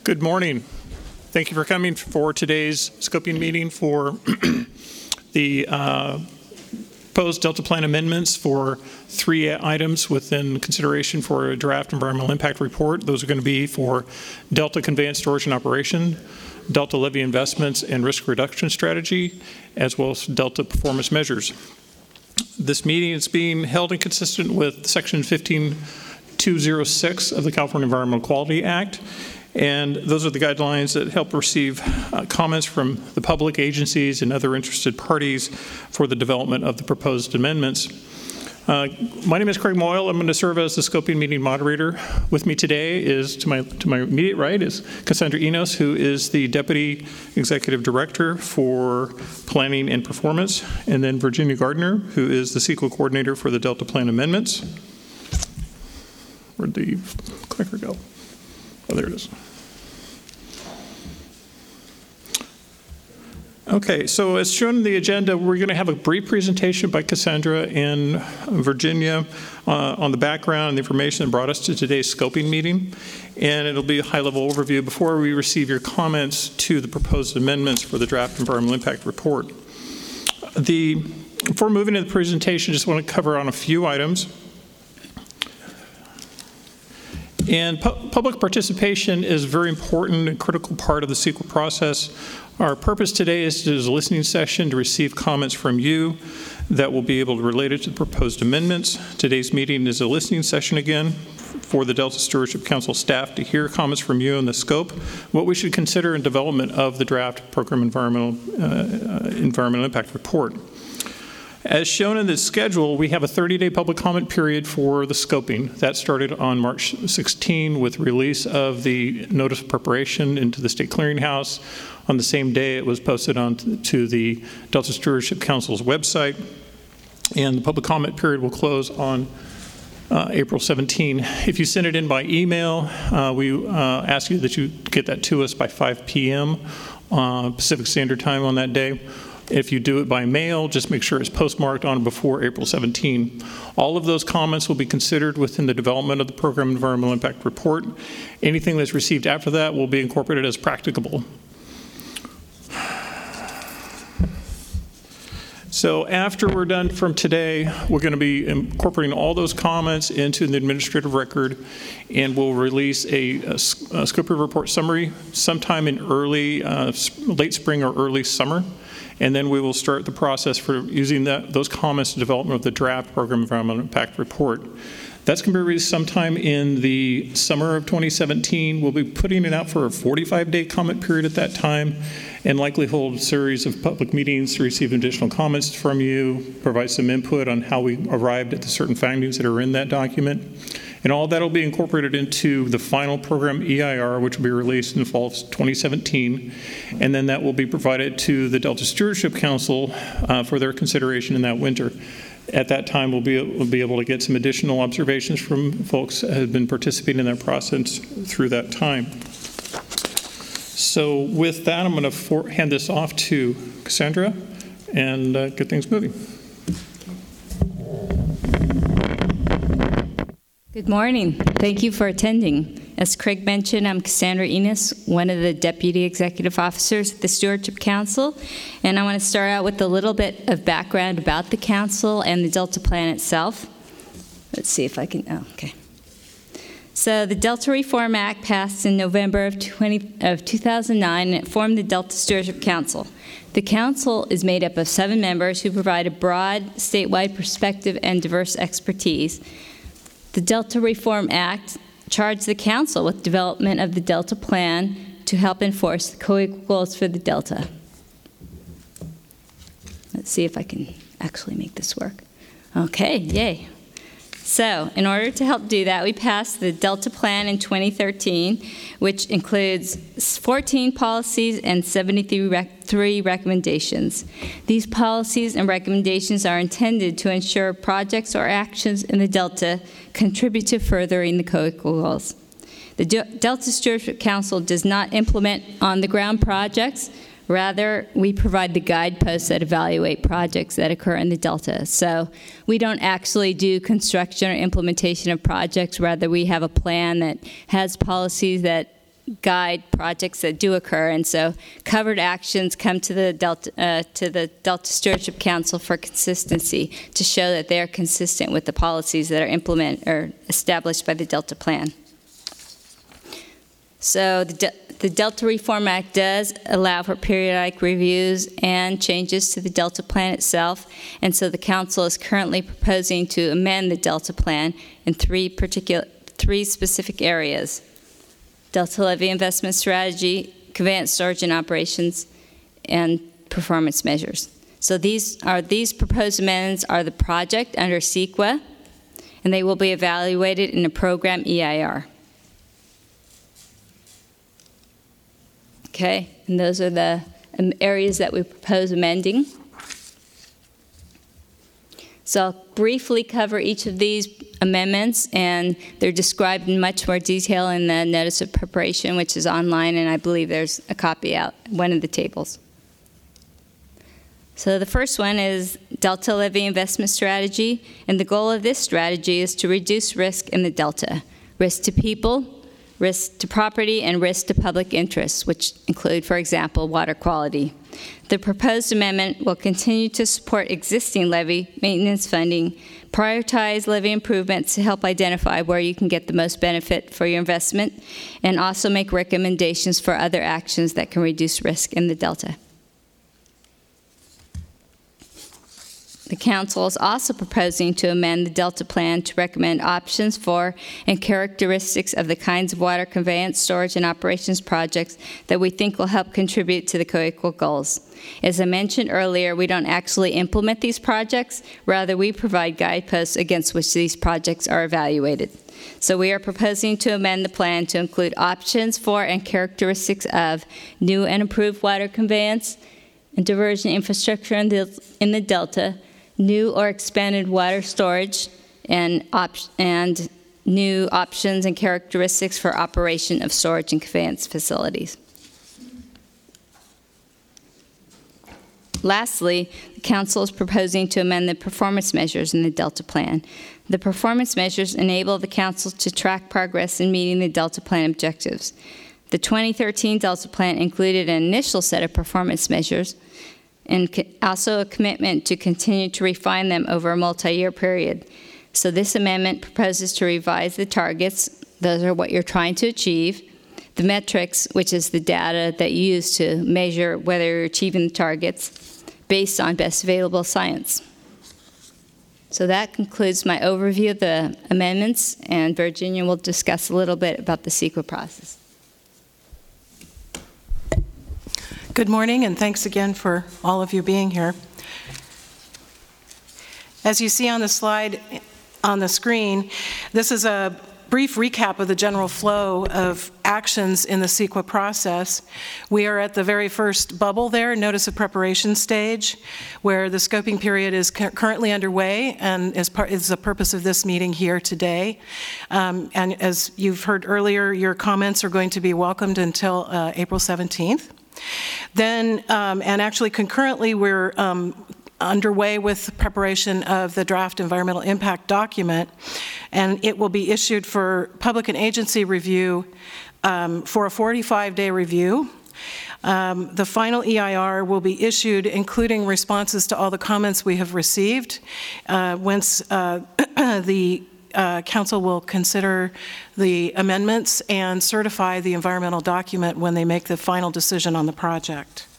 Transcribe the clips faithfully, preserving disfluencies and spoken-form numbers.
Good morning. Thank you for coming for today's scoping meeting for the uh, proposed Delta Plan amendments for three items within consideration for a draft environmental impact report. Those are going to be for Delta conveyance, storage, and operation, Delta levy investments and risk reduction strategy, as well as Delta performance measures. This meeting is being held and consistent with Section fifteen two oh six of the California Environmental Quality Act. And those are the guidelines that help receive uh, comments from the public agencies and other interested parties for the development of the proposed amendments. Uh, my name is Craig Moyle. I'm going to serve as the scoping meeting moderator. With me today is, to my to my immediate right, is Cassandra Enos, who is the Deputy Executive Director for Planning and Performance, and then Virginia Gardner, who is the C E Q A Coordinator for the Delta Plan Amendments. Where'd the clicker go? Oh, there it is. Okay, so as shown in the agenda, we're going to have a brief presentation by Cassandra and Virginia uh, on the background and the information that brought us to today's scoping meeting. And it'll be a high-level overview before we receive your comments to the proposed amendments for the draft environmental impact report. The, before moving to the presentation, just want to cover on a few items. And pu public participation is a very important and critical part of the C E Q A process. Our purpose today is to do a listening session to receive comments from you that will be able to relate it to the proposed amendments. Today's meeting is a listening session again for the Delta Stewardship Council staff to hear comments from you on the scope, what we should consider in development of the draft program environmental, uh, environmental impact report. As shown in the schedule, we have a thirty day public comment period for the scoping. That started on March sixteenth with release of the notice of preparation into the State Clearinghouse. On the same day, it was posted on to the Delta Stewardship Council's website. And the public comment period will close on uh, April seventeenth. If you send it in by email, uh, we uh, ask you that you get that to us by five p m Uh, Pacific Standard Time on that day. If you do it by mail, just make sure it's postmarked on or before April seventeenth. All of those comments will be considered within the development of the program environmental impact report. Anything that's received after that will be incorporated as practicable. So after we're done from today, we're going to be incorporating all those comments into the administrative record, and we'll release a, a, a scoping report summary sometime in early, uh, late spring or early summer. And then we will start the process for using that, those comments to development of the draft program environmental impact report. That's going to be released sometime in the summer of twenty seventeen. We'll be putting it out for a forty-five day comment period at that time, and likely hold a series of public meetings to receive additional comments from you, provide some input on how we arrived at the certain findings that are in that document. And all that will be incorporated into the final program E I R, which will be released in the fall of twenty seventeen. And then that will be provided to the Delta Stewardship Council uh, for their consideration in that winter. At that time, we'll be, we'll be able to get some additional observations from folks that have been participating in that process through that time. So with that, I'm going to hand this off to Cassandra and uh, get things moving. Good morning. Thank you for attending. As Craig mentioned, I'm Cassandra Enos, one of the Deputy Executive Officers at the Stewardship Council, and I want to start out with a little bit of background about the Council and the Delta Plan itself. Let's see if I can, oh, okay. So the Delta Reform Act passed in November of, twenty, of two thousand nine, and it formed the Delta Stewardship Council. The Council is made up of seven members who provide a broad statewide perspective and diverse expertise. The Delta Reform Act charged the Council with development of the Delta Plan to help enforce the co-equal goals for the Delta. Let's see if I can actually make this work. Okay, yay. So, in order to help do that, we passed the Delta Plan in twenty thirteen, which includes fourteen policies and seventy-three rec- recommendations. These policies and recommendations are intended to ensure projects or actions in the Delta contribute to furthering the co-equal goals. The D- Delta Stewardship Council does not implement on-the-ground projects. Rather, we provide the guideposts that evaluate projects that occur in the Delta. So we don't actually do construction or implementation of projects. Rather, we have a plan that has policies that guide projects that do occur, and so covered actions come to the Delta uh, to the Delta Stewardship Council for consistency to show that they are consistent with the policies that are implemented or established by the Delta Plan. So the, De the Delta Reform Act does allow for periodic reviews and changes to the Delta Plan itself, and so the Council is currently proposing to amend the Delta Plan in three particular, three specific areas: Delta Levy Investment Strategy, Conveyance, Storage, and Operations, and Performance Measures. So these are these proposed amendments are the project under CEQA, and they will be evaluated in a program E I R. Okay, and those are the um, areas that we propose amending. So I'll briefly cover each of these amendments, and they're described in much more detail in the Notice of Preparation, which is online, and I believe there's a copy out, one of the tables. So the first one is Delta Levy Investment Strategy, and the goal of this strategy is to reduce risk in the Delta. Risk to people, risk to property, and risk to public interests, which include, for example, water quality. The proposed amendment will continue to support existing levee maintenance funding, prioritize levee improvements to help identify where you can get the most benefit for your investment, and also make recommendations for other actions that can reduce risk in the Delta. The Council is also proposing to amend the Delta Plan to recommend options for and characteristics of the kinds of water conveyance, storage, and operations projects that we think will help contribute to the co-equal goals. As I mentioned earlier, we don't actually implement these projects. Rather, we provide guideposts against which these projects are evaluated. So we are proposing to amend the plan to include options for and characteristics of new and improved water conveyance and diversion infrastructure in the, in the Delta, new or expanded water storage, and, op and new options and characteristics for operation of storage and conveyance facilities. Lastly, the Council is proposing to amend the performance measures in the Delta Plan. The performance measures enable the Council to track progress in meeting the Delta Plan objectives. The twenty thirteen Delta Plan included an initial set of performance measures and also a commitment to continue to refine them over a multi-year period. So this amendment proposes to revise the targets. Those are what you're trying to achieve. The metrics, which is the data that you use to measure whether you're achieving the targets, based on best available science. So that concludes my overview of the amendments, and Virginia will discuss a little bit about the CEQA process. Good morning, and thanks again for all of you being here. As you see on the slide on the screen, this is a brief recap of the general flow of actions in the CEQA process. We are at the very first bubble there, Notice of Preparation stage, where the scoping period is currently underway and is, part, is the purpose of this meeting here today. Um, and as you've heard earlier, your comments are going to be welcomed until uh, April seventeenth. Then, um, and actually concurrently, we're um, underway with the preparation of the draft environmental impact document, and it will be issued for public and agency review um, for a forty-five day review. Um, the final E I R will be issued, including responses to all the comments we have received, uh, once uh, the Uh, Council will consider the amendments and certify the environmental document when they make the final decision on the project.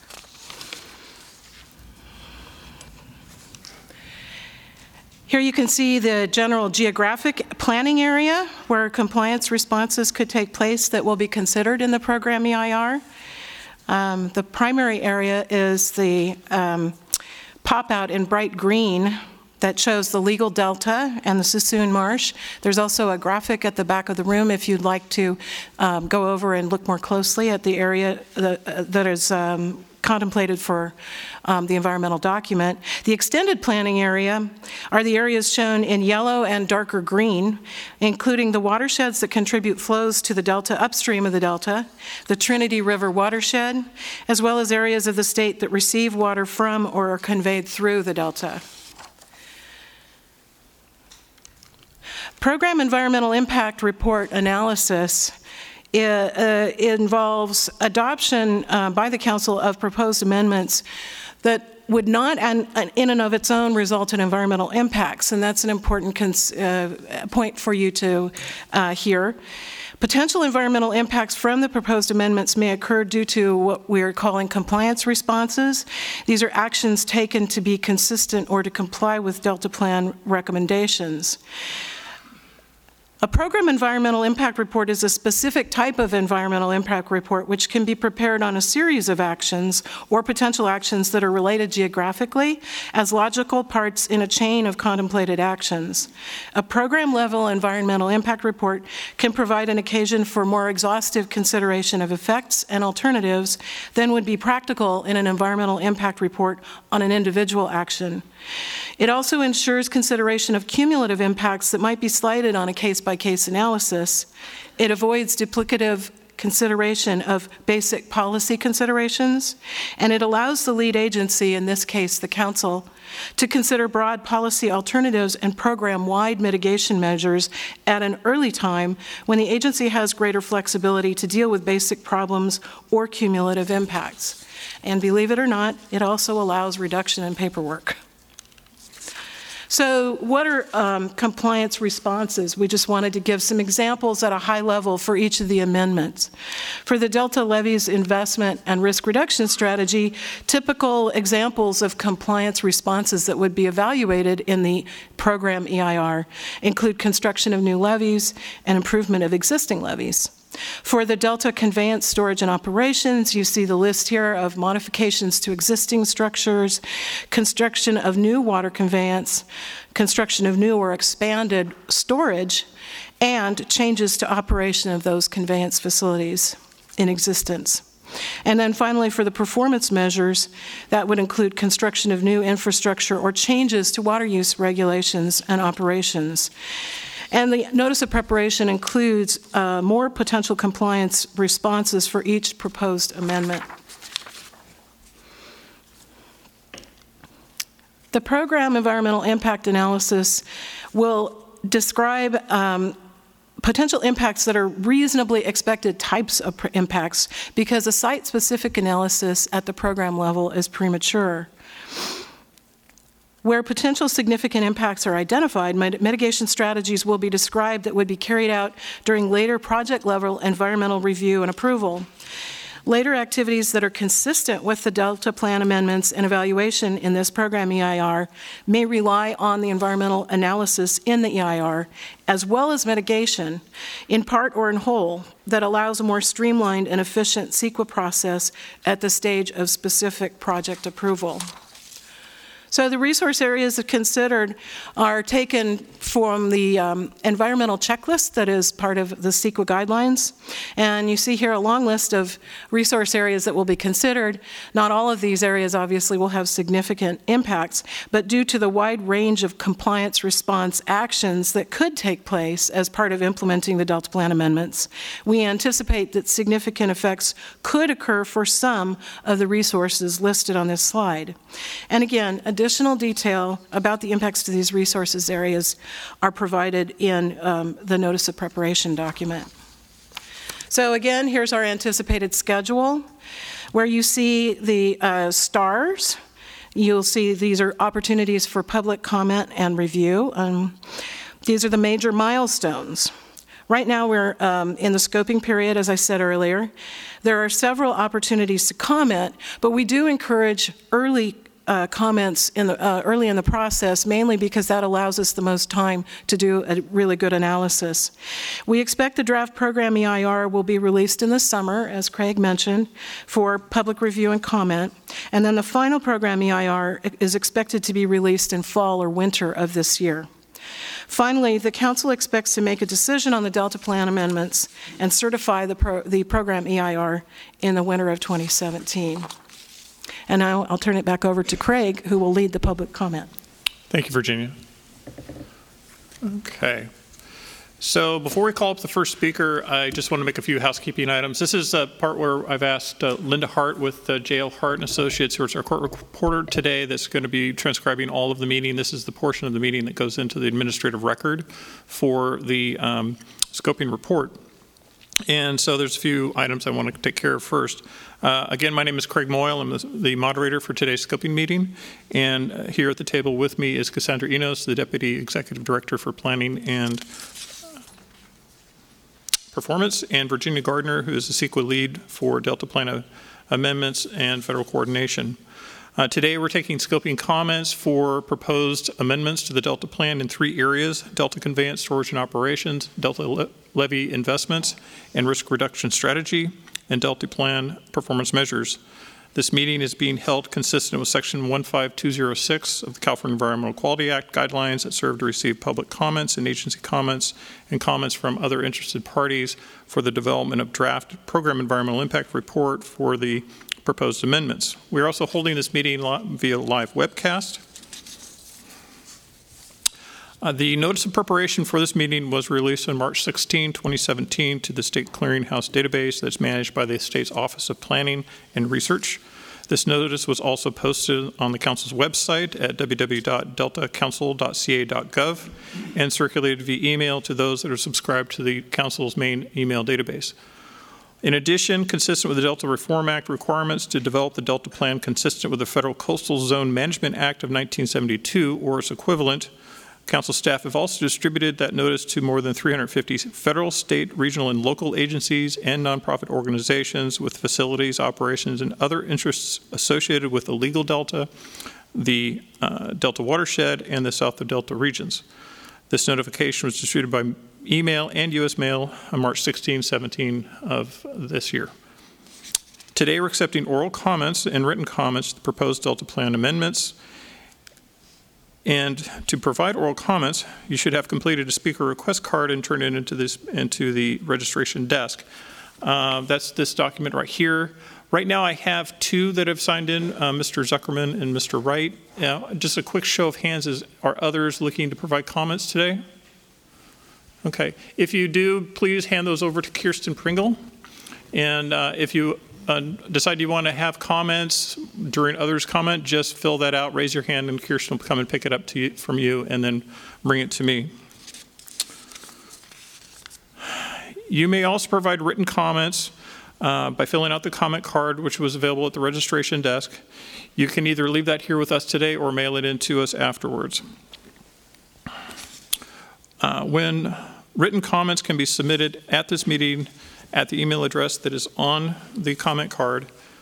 Here you can see the general geographic planning area where compliance responses could take place that will be considered in the program E I R. Um, the primary area is the um, pop-out in bright green that shows the legal delta and the Sassoon Marsh. There's also a graphic at the back of the room if you'd like to um, go over and look more closely at the area that, uh, that is um, contemplated for um, the environmental document. The extended planning area are the areas shown in yellow and darker green, including the watersheds that contribute flows to the delta upstream of the delta, the Trinity River watershed, as well as areas of the state that receive water from or are conveyed through the delta. Program Environmental Impact Report analysis uh, uh, involves adoption uh, by the council of proposed amendments that would not, and, and in and of its own, result in environmental impacts, and that's an important cons uh, point for you to uh, hear. Potential environmental impacts from the proposed amendments may occur due to what we are calling compliance responses. These are actions taken to be consistent or to comply with Delta Plan recommendations. A program environmental impact report is a specific type of environmental impact report which can be prepared on a series of actions or potential actions that are related geographically as logical parts in a chain of contemplated actions. A program-level environmental impact report can provide an occasion for more exhaustive consideration of effects and alternatives than would be practical in an environmental impact report on an individual action. It also ensures consideration of cumulative impacts that might be slighted on a case-by-case analysis. It avoids duplicative consideration of basic policy considerations, and it allows the lead agency, in this case the council, to consider broad policy alternatives and program-wide mitigation measures at an early time when the agency has greater flexibility to deal with basic problems or cumulative impacts. And believe it or not, it also allows reduction in paperwork. So what are um, compliance responses? We just wanted to give some examples at a high level for each of the amendments. For the Delta Levees investment and risk reduction strategy, typical examples of compliance responses that would be evaluated in the program E I R include construction of new levees and improvement of existing levees. For the Delta Conveyance, Storage, and Operations, you see the list here of modifications to existing structures, construction of new water conveyance, construction of new or expanded storage, and changes to operation of those conveyance facilities in existence. And then finally, for the performance measures, that would include construction of new infrastructure or changes to water use regulations and operations. And the notice of preparation includes uh, more potential compliance responses for each proposed amendment. The program environmental impact analysis will describe um, potential impacts that are reasonably expected types of impacts because a site-specific analysis at the program level is premature. Where potential significant impacts are identified, mitigation strategies will be described that would be carried out during later project-level environmental review and approval. Later activities that are consistent with the Delta Plan amendments and evaluation in this program E I R may rely on the environmental analysis in the E I R, as well as mitigation, in part or in whole, that allows a more streamlined and efficient CEQA process at the stage of specific project approval. So the resource areas considered are taken from the um, environmental checklist that is part of the CEQA guidelines. And you see here a long list of resource areas that will be considered. Not all of these areas obviously will have significant impacts, but due to the wide range of compliance response actions that could take place as part of implementing the Delta Plan amendments, we anticipate that significant effects could occur for some of the resources listed on this slide. And again, additional detail about the impacts to these resources areas are provided in um, the notice of preparation document. So again, here's our anticipated schedule, where you see the uh, stars. You'll see these are opportunities for public comment and review. Um, these are the major milestones. Right now we're um, in the scoping period, as I said earlier. There are several opportunities to comment, but we do encourage early Uh, comments in the, uh, early in the process, mainly because that allows us the most time to do a really good analysis. We expect the draft program E I R will be released in the summer, as Craig mentioned, for public review and comment, and then the final program E I R is expected to be released in fall or winter of this year. Finally, the Council expects to make a decision on the Delta Plan amendments and certify the, pro the program E I R in the winter of twenty seventeen. And now I'll turn it back over to Craig, who will lead the public comment. Thank you, Virginia. Okay. So before we call up the first speaker, I just want to make a few housekeeping items. This is a part where I've asked uh, Linda Hart with uh, J L Hart and Associates, who is our court reporter today, that's going to be transcribing all of the meeting. This is the portion of the meeting that goes into the administrative record for the um, scoping report. And so there's a few items I want to take care of first. Uh, again, my name is Craig Moyle. I'm the, the moderator for today's scoping meeting. And uh, here at the table with me is Cassandra Enos, the Deputy Executive Director for Planning and Performance, and Virginia Gardner, who is the CEQA lead for Delta Plan amendments and federal coordination. Uh, today, we're taking scoping comments for proposed amendments to the Delta Plan in three areas: Delta Conveyance, Storage, and Operations, Delta Le Levy Investments and Risk Reduction Strategy, and Delta Plan Performance Measures. This meeting is being held consistent with Section one five two zero six of the California Environmental Quality Act guidelines that serve to receive public comments and agency comments and comments from other interested parties for the development of draft program environmental impact report for the proposed amendments. We are also holding this meeting via live webcast. Uh, the notice of preparation for this meeting was released on March sixteenth, twenty seventeen to the State Clearinghouse database that's managed by the state's Office of Planning and Research. This notice was also posted on the Council's website at w w w dot delta council dot c a dot gov and circulated via email to those that are subscribed to the Council's main email database. In addition, consistent with the Delta Reform Act requirements to develop the Delta Plan consistent with the Federal Coastal Zone Management Act of nineteen seventy-two or its equivalent, Council staff have also distributed that notice to more than three hundred fifty federal, state, regional, and local agencies and nonprofit organizations with facilities, operations, and other interests associated with the legal Delta, the uh, Delta watershed, and the South of Delta regions. This notification was distributed by email and U S mail on March sixteenth, seventeenth of this year. Today, we're accepting oral comments and written comments to the proposed Delta Plan amendments. And to provide oral comments, you should have completed a speaker request card and turned it into this into the registration desk. Uh, that's this document right here. Right now, I have two that have signed in, uh, Mister Zuckerman and Mister Wright. Now, just a quick show of hands: is are others looking to provide comments today? Okay. If you do, please hand those over to Kirsten Pringle. And uh, if you Uh, decide you want to have comments during others' comment, just fill that out, raise your hand, and Kirsten will come and pick it up to you, from you, and then bring it to me. You may also provide written comments uh, by filling out the comment card, which was available at the registration desk. You can either leave that here with us today or mail it in to us afterwards. Uh, when written comments can be submitted at this meeting at the email address that is on the comment card.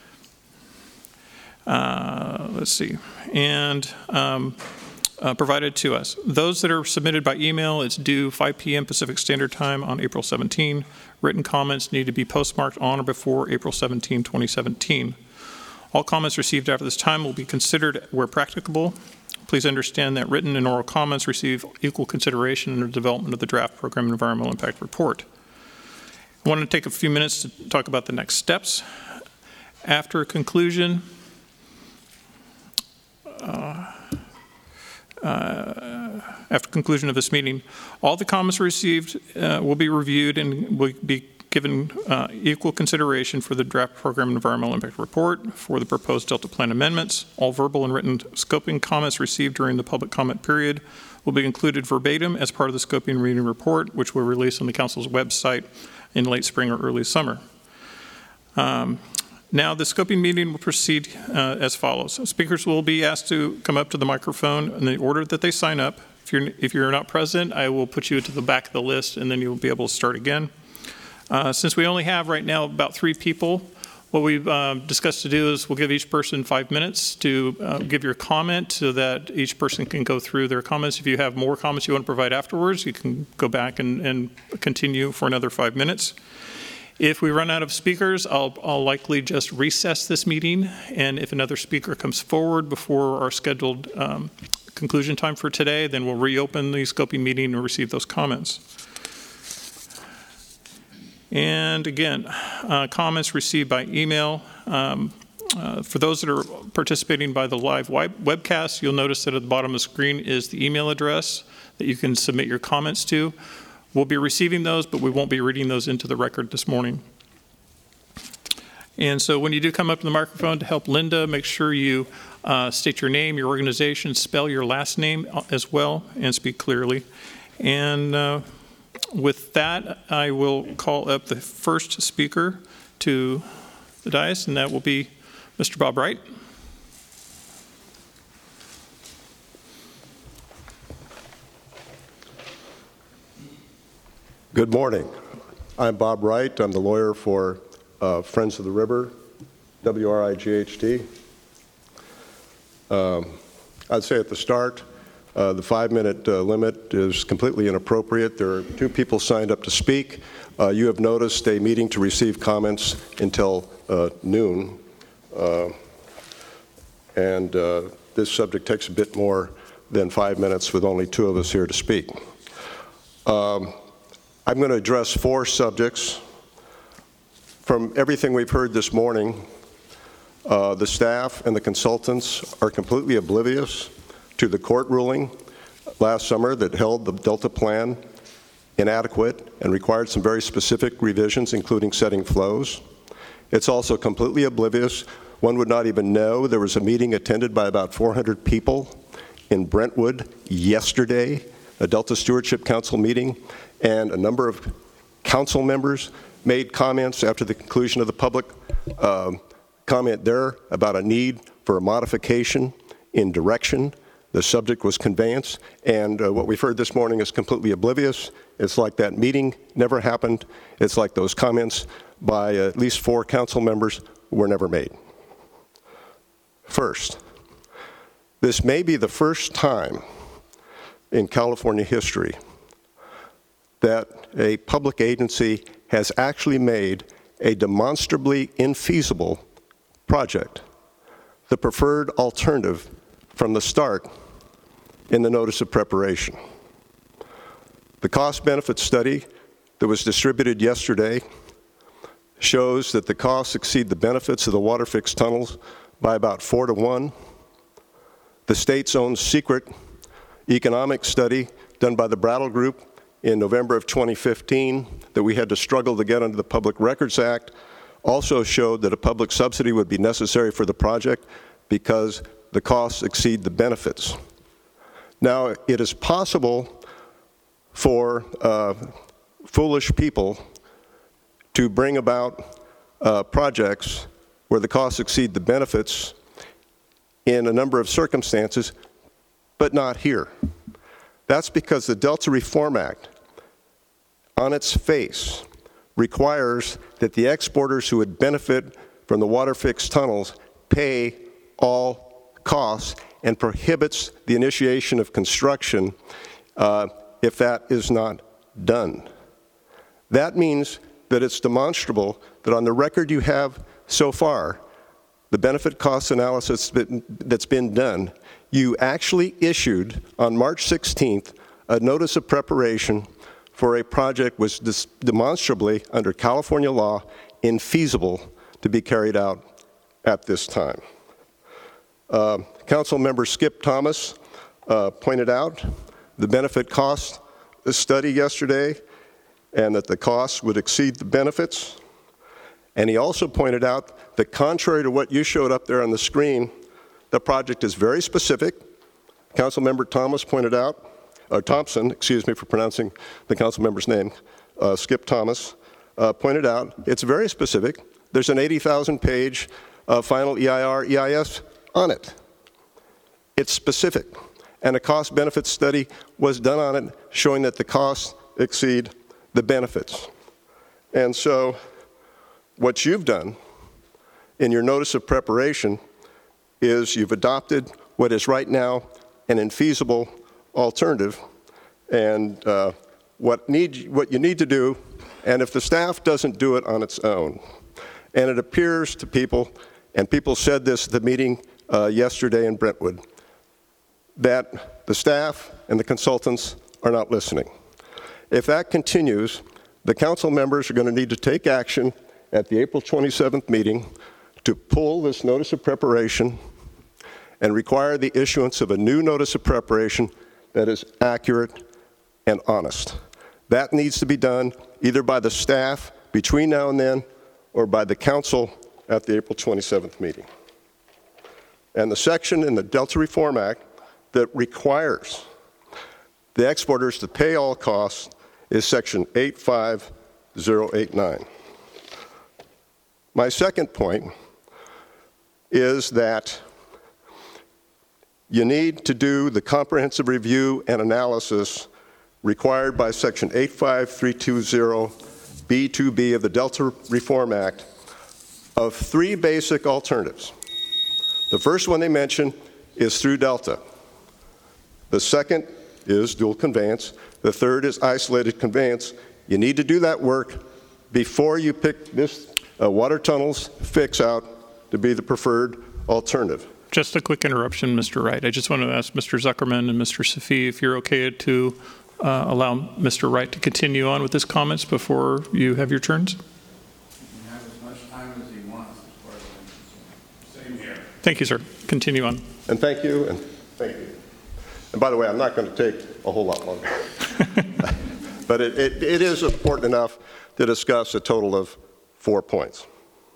Uh, let's see, and um, uh, provided to us. Those that are submitted by email, it's due five p m Pacific Standard Time on April seventeenth. Written comments need to be postmarked on or before April seventeenth, twenty seventeen. All comments received after this time will be considered where practicable. Please understand that written and oral comments receive equal consideration in the development of the draft program environmental impact report. I want to take a few minutes to talk about the next steps. After conclusion, uh, uh, after conclusion of this meeting, all the comments received uh, will be reviewed and will be given uh, equal consideration for the draft program environmental impact report for the proposed Delta Plan amendments. All verbal and written scoping comments received during the public comment period will be included verbatim as part of the scoping reading report, which will release on the Council's website in late spring or early summer. Um, now, the scoping meeting will proceed uh, as follows. Speakers will be asked to come up to the microphone in the order that they sign up. If you're, if you're not present, I will put you to the back of the list, and then you'll be able to start again. Uh, since we only have right now about three people, what we've uh, discussed to do is we'll give each person five minutes to uh, give your comment so that each person can go through their comments. If you have more comments you want to provide afterwards, you can go back and, and continue for another five minutes. If we run out of speakers, I'll, I'll likely just recess this meeting, and if another speaker comes forward before our scheduled um, conclusion time for today, then we'll reopen the scoping meeting and receive those comments. And again, uh, comments received by email. Um, uh, for those that are participating by the live webcast, you'll notice that at the bottom of the screen is the email address that you can submit your comments to. We'll be receiving those, but we won't be reading those into the record this morning. And so when you do come up to the microphone, to help Linda, make sure you uh, state your name, your organization, spell your last name as well, and speak clearly. And uh, With that, I will call up the first speaker to the dais, and that will be Mister Bob Wright. Good morning. I'm Bob Wright. I'm the lawyer for uh, Friends of the River, W R I G H T. Um, I'd say at the start, uh, the five-minute uh, limit is completely inappropriate. There are two people signed up to speak. Uh, you have noticed a meeting to receive comments until uh, noon. Uh, and uh, this subject takes a bit more than five minutes with only two of us here to speak. Um, I'm going to address four subjects. From everything we've heard this morning, uh, the staff and the consultants are completely oblivious to the court ruling last summer that held the Delta Plan inadequate and required some very specific revisions, including setting flows. It's also completely oblivious. One would not even know there was a meeting attended by about four hundred people in Brentwood yesterday, a Delta Stewardship Council meeting, and a number of council members made comments after the conclusion of the public um, comment there about a need for a modification in direction. The subject was conveyance, and uh, what we've heard this morning is completely oblivious. It's like that meeting never happened. It's like those comments by at least four council members were never made. First, this may be the first time in California history that a public agency has actually made a demonstrably infeasible project the preferred alternative from the start in the notice of preparation. The cost-benefit study that was distributed yesterday shows that the costs exceed the benefits of the water-fixed tunnels by about four to one. The state's own secret economic study done by the Brattle Group in November of twenty fifteen that we had to struggle to get under the Public Records Act also showed that a public subsidy would be necessary for the project because the costs exceed the benefits. Now, it is possible for uh, foolish people to bring about uh, projects where the costs exceed the benefits in a number of circumstances, but not here. That's because the Delta Reform Act, on its face, requires that the exporters who would benefit from the water-fixed tunnels pay all costs and prohibits the initiation of construction uh, if that is not done. That means that it's demonstrable that on the record you have so far, the benefit cost analysis that's been done, you actually issued on March sixteenth a notice of preparation for a project was demonstrably, under California law, infeasible to be carried out at this time. Uh, Council member Skip Thomas uh, pointed out the benefit cost study yesterday and that the costs would exceed the benefits. And he also pointed out that contrary to what you showed up there on the screen, the project is very specific. Council member Thomas pointed out, or Thompson, excuse me for pronouncing the council member's name, uh, Skip Thomas, uh, pointed out it's very specific. There's an eighty thousand page uh, final E I R, E I S on it. It's specific. And a cost-benefit study was done on it showing that the costs exceed the benefits. And so what you've done in your notice of preparation is you've adopted what is right now an infeasible alternative, and uh, what, need, what you need to do, and if the staff doesn't do it on its own, and it appears to people, and people said this at the meeting uh, yesterday in Brentwood, that the staff and the consultants are not listening. If that continues, the council members are going to need to take action at the April twenty-seventh meeting to pull this notice of preparation and require the issuance of a new notice of preparation that is accurate and honest. That needs to be done either by the staff between now and then or by the council at the April twenty-seventh meeting. And the section in the Delta Reform Act that requires the exporters to pay all costs is section eight five zero eight nine. My second point is that you need to do the comprehensive review and analysis required by section eight five three two zero B two B of the Delta Reform Act of three basic alternatives. The first one they mention is through Delta. The second is dual conveyance. The third is isolated conveyance. You need to do that work before you pick this uh, water tunnels fix out to be the preferred alternative. Just a quick interruption, Mister Wright. I just want to ask Mister Zuckerman and Mister Safi if you're okay to uh, allow Mister Wright to continue on with his comments before you have your turns. He can have as much time as he wants as far as I'm concerned. Same here. Thank you, sir. Continue on. And thank you, and thank you. And by the way, I'm not going to take a whole lot longer. But it, it, it is important enough to discuss a total of four points.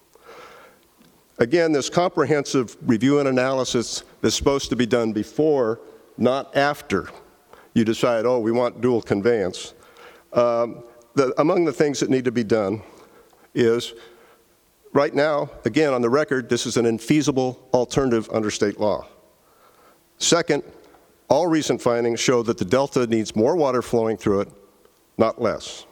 Again, this comprehensive review and analysis is supposed to be done before, not after you decide, oh, we want dual conveyance. Um, the, among the things that need to be done is, right now, again, on the record, this is an infeasible alternative under state law. Second, all recent findings show that the Delta needs more water flowing through it, not less.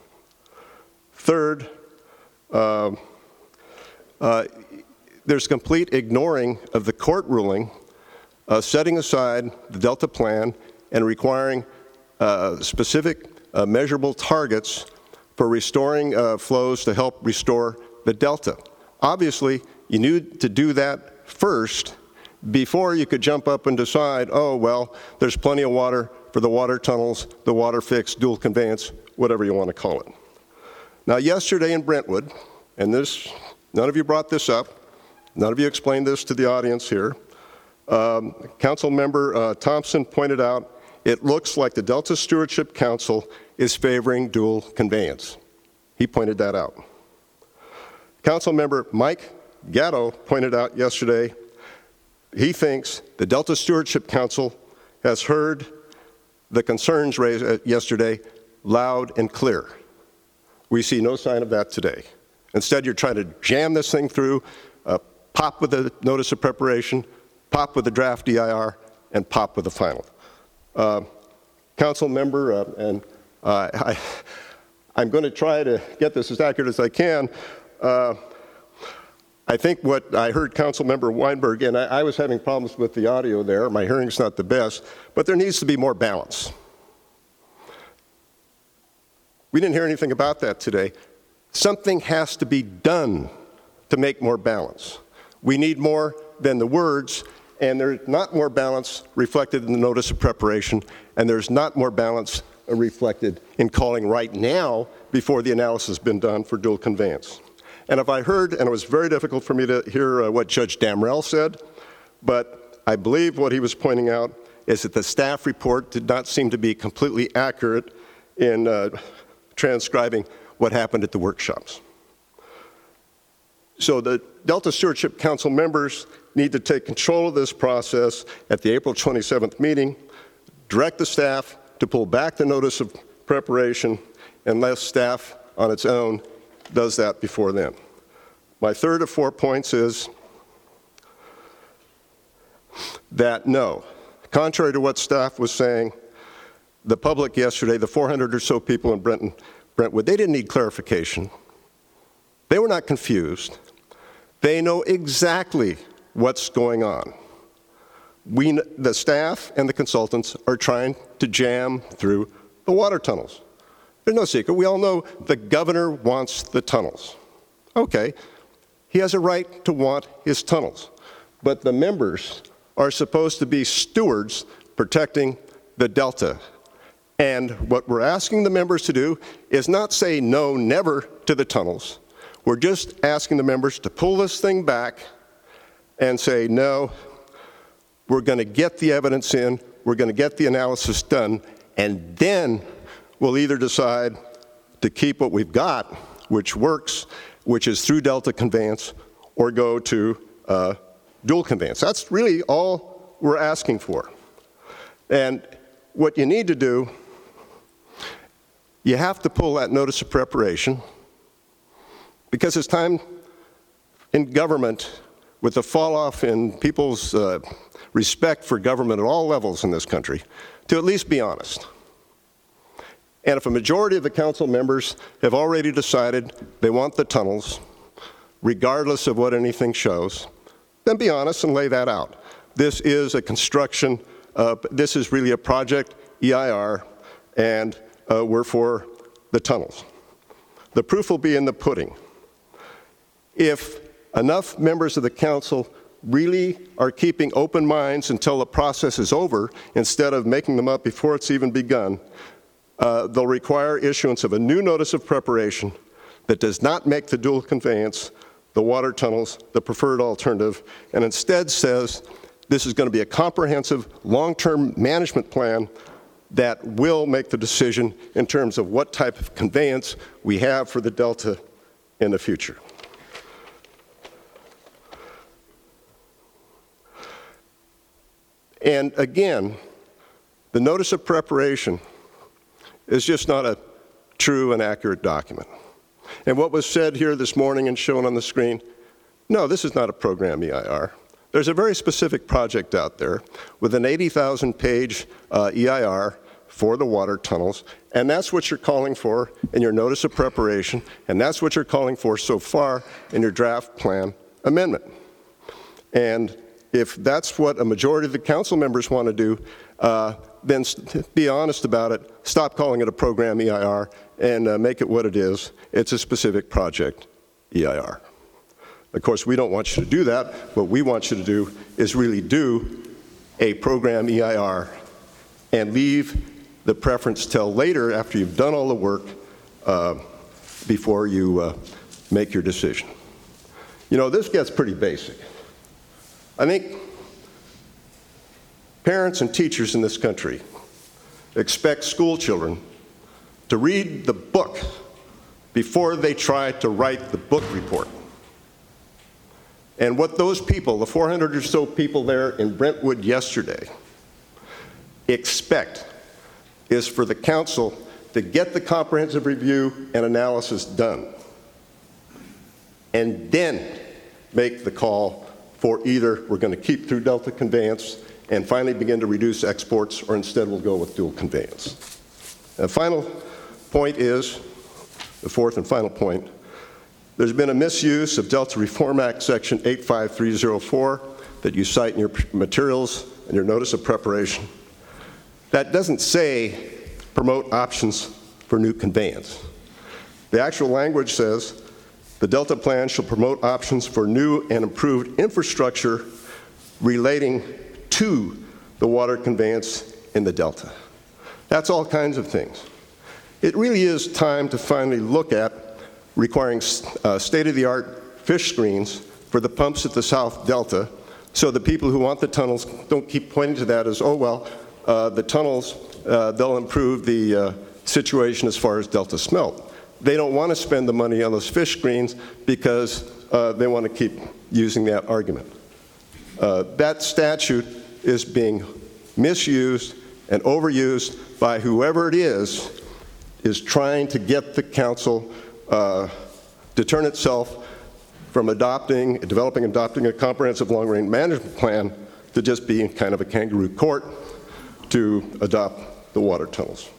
Third, uh, uh, there's complete ignoring of the court ruling, uh, setting aside the Delta plan and requiring uh, specific uh, measurable targets for restoring uh, flows to help restore the Delta. Obviously, you need to do that first before you could jump up and decide, oh, well, there's plenty of water for the water tunnels, the water fix, dual conveyance, whatever you want to call it. Now, yesterday in Brentwood, and this, none of you brought this up, none of you explained this to the audience here, um, Council Member uh, Thompson pointed out it looks like the Delta Stewardship Council is favoring dual conveyance. He pointed that out. Council Member Mike Gatto pointed out yesterday he thinks the Delta Stewardship Council has heard the concerns raised yesterday loud and clear. We see no sign of that today. Instead, you're trying to jam this thing through, uh, pop with the notice of preparation, pop with the draft D I R, and pop with the final. Uh, council member, uh, and uh, I, I'm going to try to get this as accurate as I can. Uh, I think what I heard Council Member Weinberg, and I, I was having problems with the audio there, my hearing's not the best, but there needs to be more balance. We didn't hear anything about that today. Something has to be done to make more balance. We need more than the words, and there's not more balance reflected in the notice of preparation, and there's not more balance reflected in calling right now before the analysis has been done for dual conveyance. And if I heard, and it was very difficult for me to hear uh, what Judge Damrell said, but I believe what he was pointing out is that the staff report did not seem to be completely accurate in uh, transcribing what happened at the workshops. So the Delta Stewardship Council members need to take control of this process at the April twenty-seventh meeting, direct the staff to pull back the notice of preparation, unless staff on its own does that before then. My third of four points is that no, contrary to what staff was saying, the public yesterday, the four hundred or so people in Brenton, Brentwood, they didn't need clarification. They were not confused. They know exactly what's going on. We, the staff and the consultants are trying to jam through the water tunnels. There's no secret. We all know the governor wants the tunnels. Okay, he has a right to want his tunnels, but the members are supposed to be stewards protecting the Delta. And what we're asking the members to do is not say no, never to the tunnels. We're just asking the members to pull this thing back and say, no, we're going to get the evidence in, we're going to get the analysis done, and then we'll either decide to keep what we've got, which works, which is through Delta conveyance, or go to uh, dual conveyance. That's really all we're asking for. And what you need to do you have to pull that notice of preparation because it's time in government, with the fall off in people's uh, respect for government at all levels in this country, to at least be honest. And if a majority of the council members have already decided they want the tunnels, regardless of what anything shows, then be honest and lay that out. This is a construction, uh, this is really a project, E I R, and uh, we're for the tunnels. The proof will be in the pudding. If enough members of the council really are keeping open minds until the process is over, instead of making them up before it's even begun, uh, they'll require issuance of a new notice of preparation that does not make the dual conveyance, the water tunnels, the preferred alternative, and instead says this is going to be a comprehensive long-term management plan that will make the decision in terms of what type of conveyance we have for the Delta in the future. And again, the notice of preparation is just not a true and accurate document. And what was said here this morning and shown on the screen, no, this is not a program E I R. There's a very specific project out there with an eighty thousand page uh, E I R for the water tunnels, and that's what you're calling for in your notice of preparation, and that's what you're calling for so far in your draft plan amendment. And if that's what a majority of the council members want to do, uh, then be honest about it, stop calling it a program E I R, and uh, make it what it is. It's a specific project E I R. Of course, we don't want you to do that. What we want you to do is really do a program E I R and leave the preference till later after you've done all the work uh, before you uh, make your decision. You know, this gets pretty basic. I think parents and teachers in this country expect school children to read the book before they try to write the book report. And what those people, the four hundred or so people there in Brentwood yesterday, expect is for the council to get the comprehensive review and analysis done, and then make the call for either we're going to keep through Delta conveyance and finally begin to reduce exports, or instead we'll go with dual conveyance. The final point is, the fourth and final point, there's been a misuse of Delta Reform Act Section eight five three zero four that you cite in your materials and your notice of preparation. That doesn't say promote options for new conveyance. The actual language says the Delta plan shall promote options for new and improved infrastructure relating to the water conveyance in the Delta. That's all kinds of things. It really is time to finally look at requiring uh, state-of-the-art fish screens for the pumps at the South Delta, so the people who want the tunnels don't keep pointing to that as, oh, well, uh, the tunnels, uh, they'll improve the uh, situation as far as Delta smelt. They don't want to spend the money on those fish screens because uh, they want to keep using that argument. Uh, that statute is being misused and overused by whoever it is, is trying to get the council uh, to turn itself from adopting, developing and adopting a comprehensive long-range management plan to just being kind of a kangaroo court to adopt the water tunnels.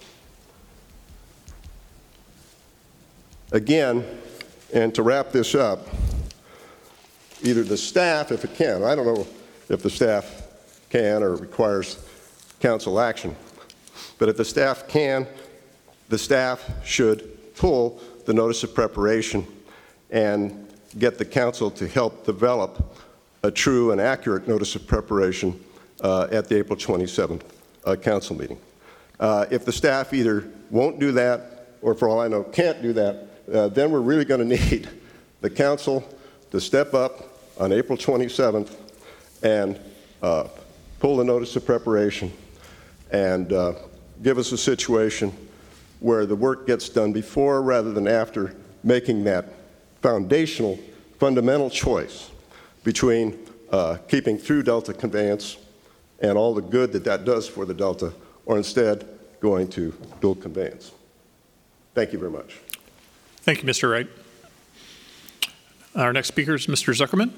Again, and to wrap this up, either the staff, if it can, I don't know if the staff can or requires council action, but if the staff can, the staff should pull the notice of preparation and get the council to help develop a true and accurate notice of preparation uh, at the April twenty-seventh uh, council meeting. Uh, if the staff either won't do that, or for all I know can't do that, uh, then we're really going to need the council to step up on April twenty-seventh and uh, pull the notice of preparation and uh, give us a situation where the work gets done before rather than after making that foundational, fundamental choice between uh, keeping through Delta conveyance and all the good that that does for the Delta, or instead going to dual conveyance. Thank you very much. Thank you, Mister Wright. Our next speaker is Mister Zuckerman.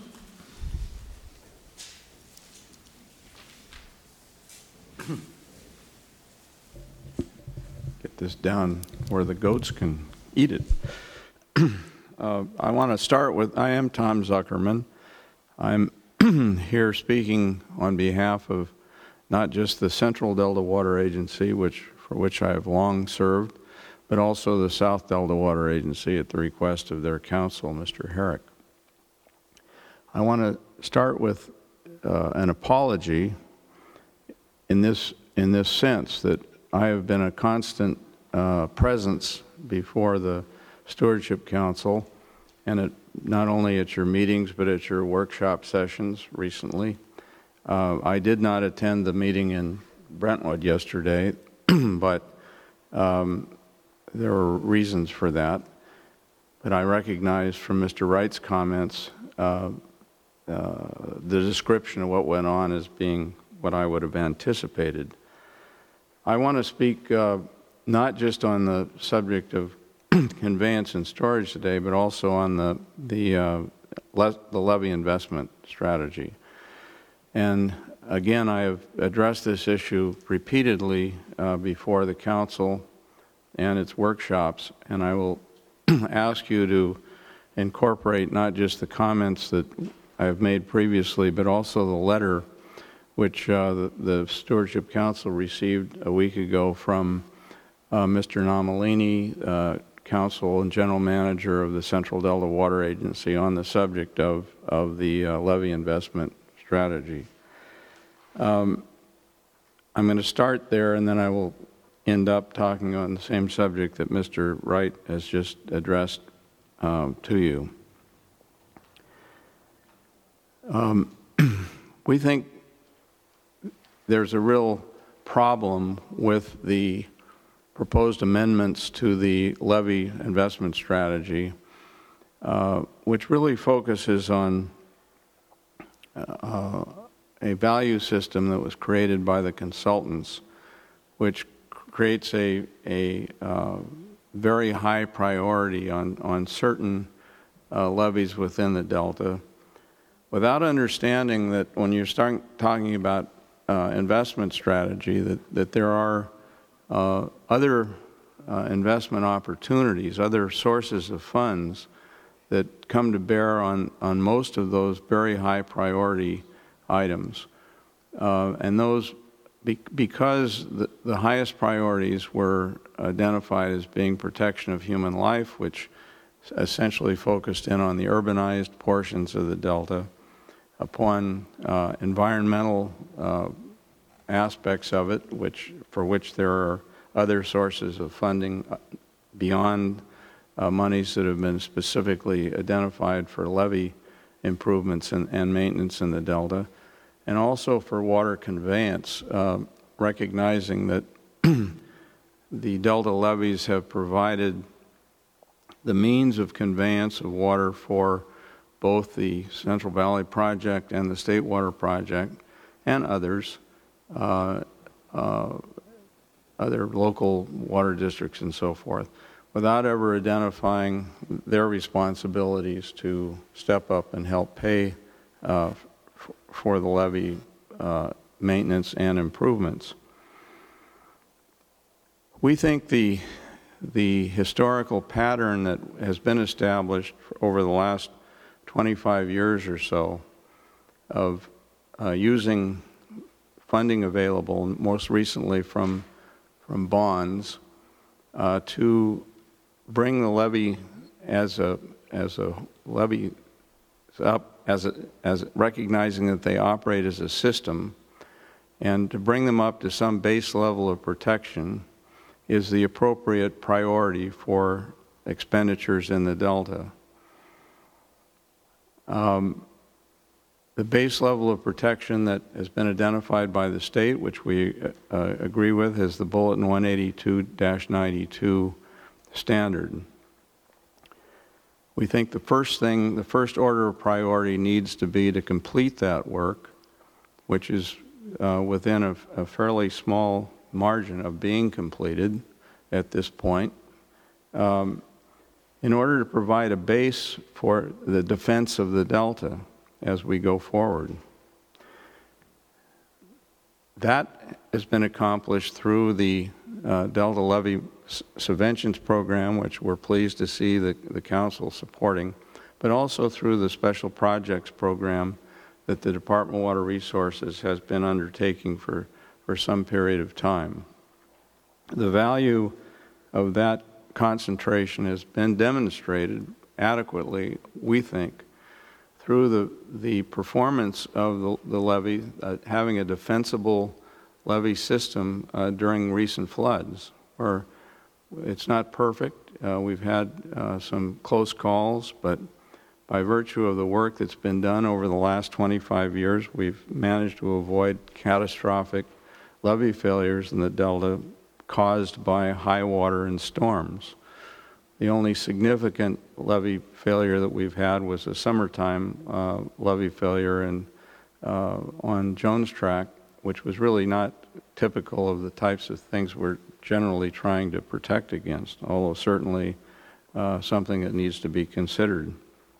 Get this down where the goats can eat it. uh, I want to start with, I am Tom Zuckerman. I'm here speaking on behalf of not just the Central Delta Water Agency, which for which I have long served, but also the South Delta Water Agency at the request of their counsel, Mister Herrick. I want to start with uh, an apology in this, in this sense that I have been a constant uh, presence before the Stewardship Council, and at, not only at your meetings, but at your workshop sessions recently. Uh, I did not attend the meeting in Brentwood yesterday, but um, there were reasons for that. But I recognize from Mister Wright's comments uh, uh, the description of what went on as being what I would have anticipated. I want to speak uh, not just on the subject of conveyance and storage today, but also on the the, uh, le the levee investment strategy. And again, I have addressed this issue repeatedly uh, before the council and its workshops, and I will ask you to incorporate not just the comments that I have made previously, but also the letter which uh, the, the Stewardship Council received a week ago from uh, Mister Nomalini, uh, Council and General Manager of the Central Delta Water Agency, on the subject of, of the uh, levee investment strategy. Um, I'm going to start there, and then I will end up talking on the same subject that Mister Wright has just addressed um, to you. Um, we think there's a real problem with the proposed amendments to the levee investment strategy, uh, which really focuses on uh, a value system that was created by the consultants, which creates a, a uh, very high priority on, on certain uh, levees within the Delta, without understanding that when you start talking about Uh, investment strategy, that, that there are uh, other uh, investment opportunities, other sources of funds that come to bear on, on most of those very high priority items. Uh, and those, be, because the, the highest priorities were identified as being protection of human life, which essentially focused in on the urbanized portions of the Delta, upon uh, environmental uh, aspects of it, which for which there are other sources of funding beyond uh, monies that have been specifically identified for levee improvements and, and maintenance in the Delta, and also for water conveyance, uh, recognizing that the Delta levees have provided the means of conveyance of water for both the Central Valley Project and the State Water Project and others, uh, uh, other local water districts and so forth, without ever identifying their responsibilities to step up and help pay uh, for the levee uh, maintenance and improvements. We think the, the historical pattern that has been established over the last twenty-five years or so of uh, using funding available, most recently from, from bonds, uh, to bring the levee as a, as a levee up, as, a, as recognizing that they operate as a system, and to bring them up to some base level of protection is the appropriate priority for expenditures in the Delta. Um, the base level of protection that has been identified by the state, which we uh, agree with, is the Bulletin one eighty-two dash ninety-two standard. We think the first thing, the first order of priority needs to be to complete that work, which is uh, within a, a fairly small margin of being completed at this point. um, in order to provide a base for the defense of the Delta as we go forward. That has been accomplished through the uh, Delta Levy Subventions Program, which we're pleased to see the, the Council supporting, but also through the Special Projects Program that the Department of Water Resources has been undertaking for, for some period of time. The value of that concentration has been demonstrated adequately, we think, through the, the performance of the, the levee, uh, having a defensible levee system uh, during recent floods, where it's not perfect. Uh, we've had uh, some close calls, but by virtue of the work that's been done over the last twenty-five years, we've managed to avoid catastrophic levee failures in the Delta caused by high water and storms. The only significant levee failure that we've had was a summertime uh, levee failure in, uh, on Jones Track, which was really not typical of the types of things we're generally trying to protect against, although certainly uh, something that needs to be considered.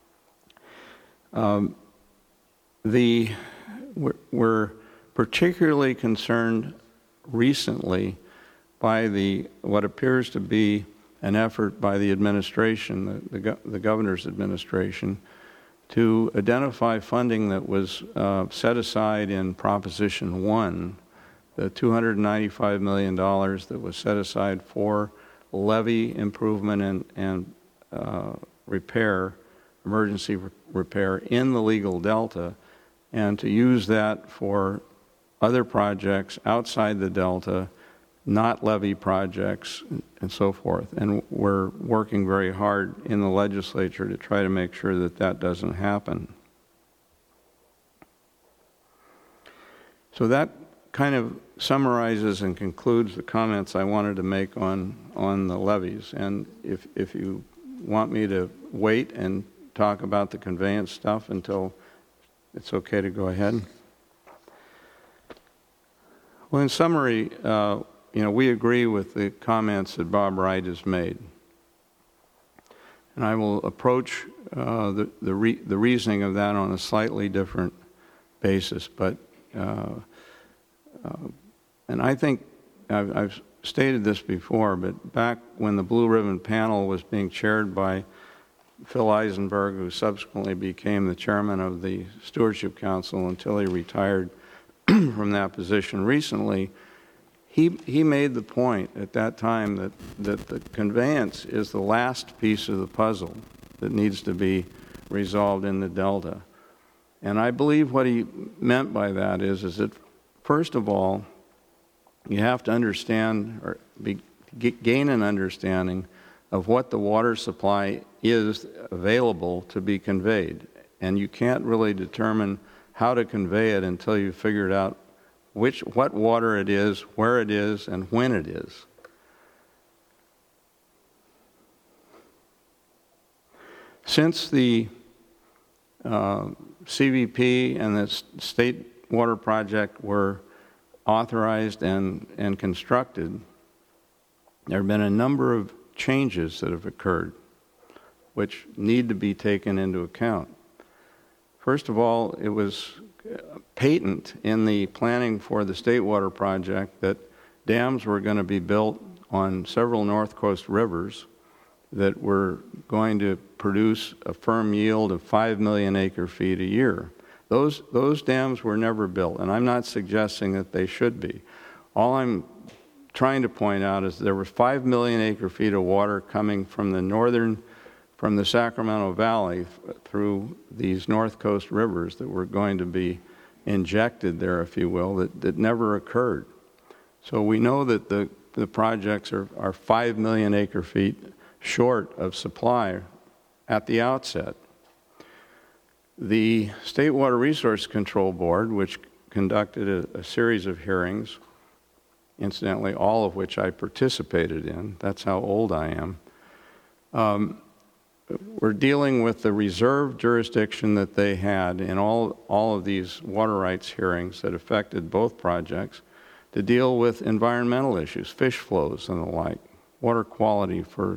Um, the, we're, we're particularly concerned recently by the what appears to be an effort by the administration, the, the, the governor's administration, to identify funding that was uh, set aside in Proposition one, the two hundred ninety-five million dollars that was set aside for levee improvement and, and uh, repair, emergency re repair in the legal Delta, and to use that for other projects outside the Delta, not levee projects, and so forth. And we're working very hard in the legislature to try to make sure that that doesn't happen. So that kind of summarizes and concludes the comments I wanted to make on, on the levees. And if, if you want me to wait and talk about the conveyance stuff until it's okay to go ahead. Well, in summary, uh, you know, we agree with the comments that Bob Wright has made. And I will approach uh, the, the, re the reasoning of that on a slightly different basis. But, uh, uh, and I think I've, I've stated this before, but back when the Blue Ribbon Panel was being chaired by Phil Eisenberg, who subsequently became the chairman of the Stewardship Council until he retired from that position recently, He, he made the point at that time that, that the conveyance is the last piece of the puzzle that needs to be resolved in the Delta. And I believe what he meant by that is, is that, first of all, you have to understand or be, get, gain an understanding of what the water supply is available to be conveyed. And you can't really determine how to convey it until you've figured out which, what water it is, where it is, and when it is. Since the uh, C V P and the State Water Project were authorized and, and constructed, there have been a number of changes that have occurred which need to be taken into account. First of all, it was patent in the planning for the State Water Project that dams were going to be built on several North Coast rivers that were going to produce a firm yield of five million acre feet a year. Those, those dams were never built, and I'm not suggesting that they should be. All I'm trying to point out is there were five million acre feet of water coming from the northern, from the Sacramento Valley through these North Coast rivers that were going to be injected there, if you will, that, that never occurred. So we know that the, the projects are, are five million acre feet short of supply at the outset. The State Water Resource Control Board, which conducted a, a series of hearings, incidentally, all of which I participated in, that's how old I am, um, we're dealing with the reserved jurisdiction that they had in all, all of these water rights hearings that affected both projects to deal with environmental issues, fish flows and the like, water quality for,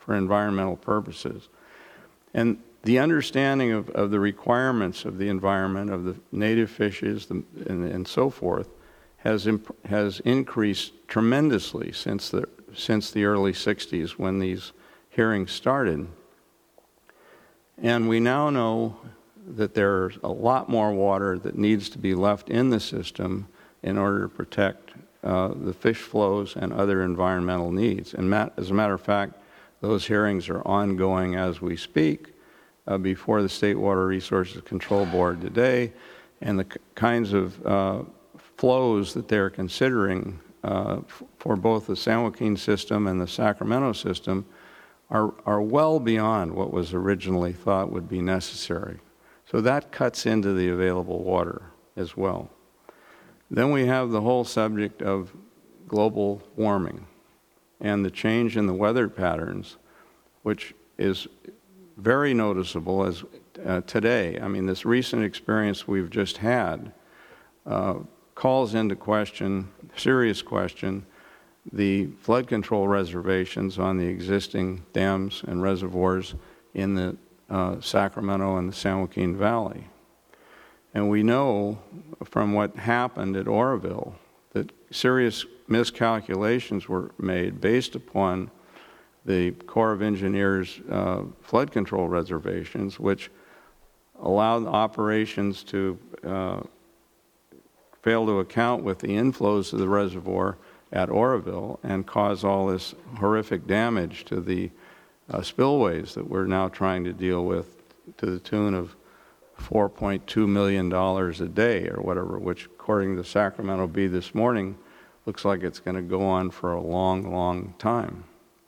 for environmental purposes. And the understanding of, of the requirements of the environment, of the native fishes the, and, and so forth, has, imp has increased tremendously since the, since the early sixties when these hearings started. And we now know that there's a lot more water that needs to be left in the system in order to protect uh, the fish flows and other environmental needs. And as a matter of fact, those hearings are ongoing as we speak uh, before the State Water Resources Control Board today, and the kinds of uh, flows that they're considering uh, for both the San Joaquin system and the Sacramento system are, are well beyond what was originally thought would be necessary. So that cuts into the available water as well. Then we have the whole subject of global warming and the change in the weather patterns, which is very noticeable as uh, today. I mean, this recent experience we've just had uh, calls into question, serious question, the flood control reservations on the existing dams and reservoirs in the uh, Sacramento and the San Joaquin Valley. And we know from what happened at Oroville that serious miscalculations were made based upon the Corps of Engineers uh, flood control reservations, which allowed operations to uh, fail to account with the inflows of the reservoir at Oroville and cause all this horrific damage to the uh, spillways that we're now trying to deal with to the tune of four point two million dollars a day or whatever, which according to Sacramento Bee this morning looks like it's going to go on for a long, long time.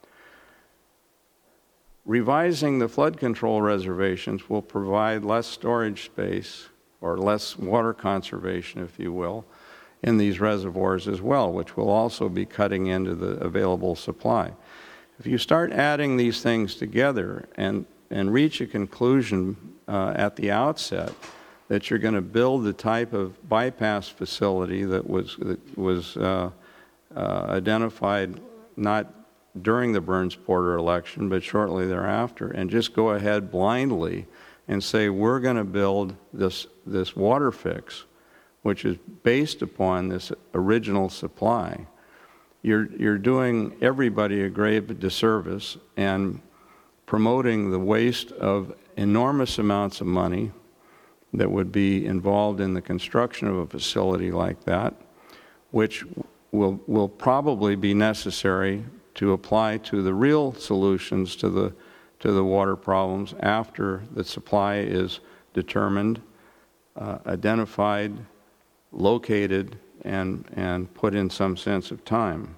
Revising the flood control reservations will provide less storage space or less water conservation, if you will, in these reservoirs as well, which will also be cutting into the available supply. If you start adding these things together and, and reach a conclusion uh, at the outset that you're going to build the type of bypass facility that was, that was uh, uh, identified not during the Burns-Porter election, but shortly thereafter, and just go ahead blindly and say, we're going to build this, this water fix, which is based upon this original supply, you're, you're doing everybody a grave disservice and promoting the waste of enormous amounts of money that would be involved in the construction of a facility like that, which will, will probably be necessary to apply to the real solutions to the, to the water problems after the supply is determined, uh, identified, located, and, and put in some sense of time.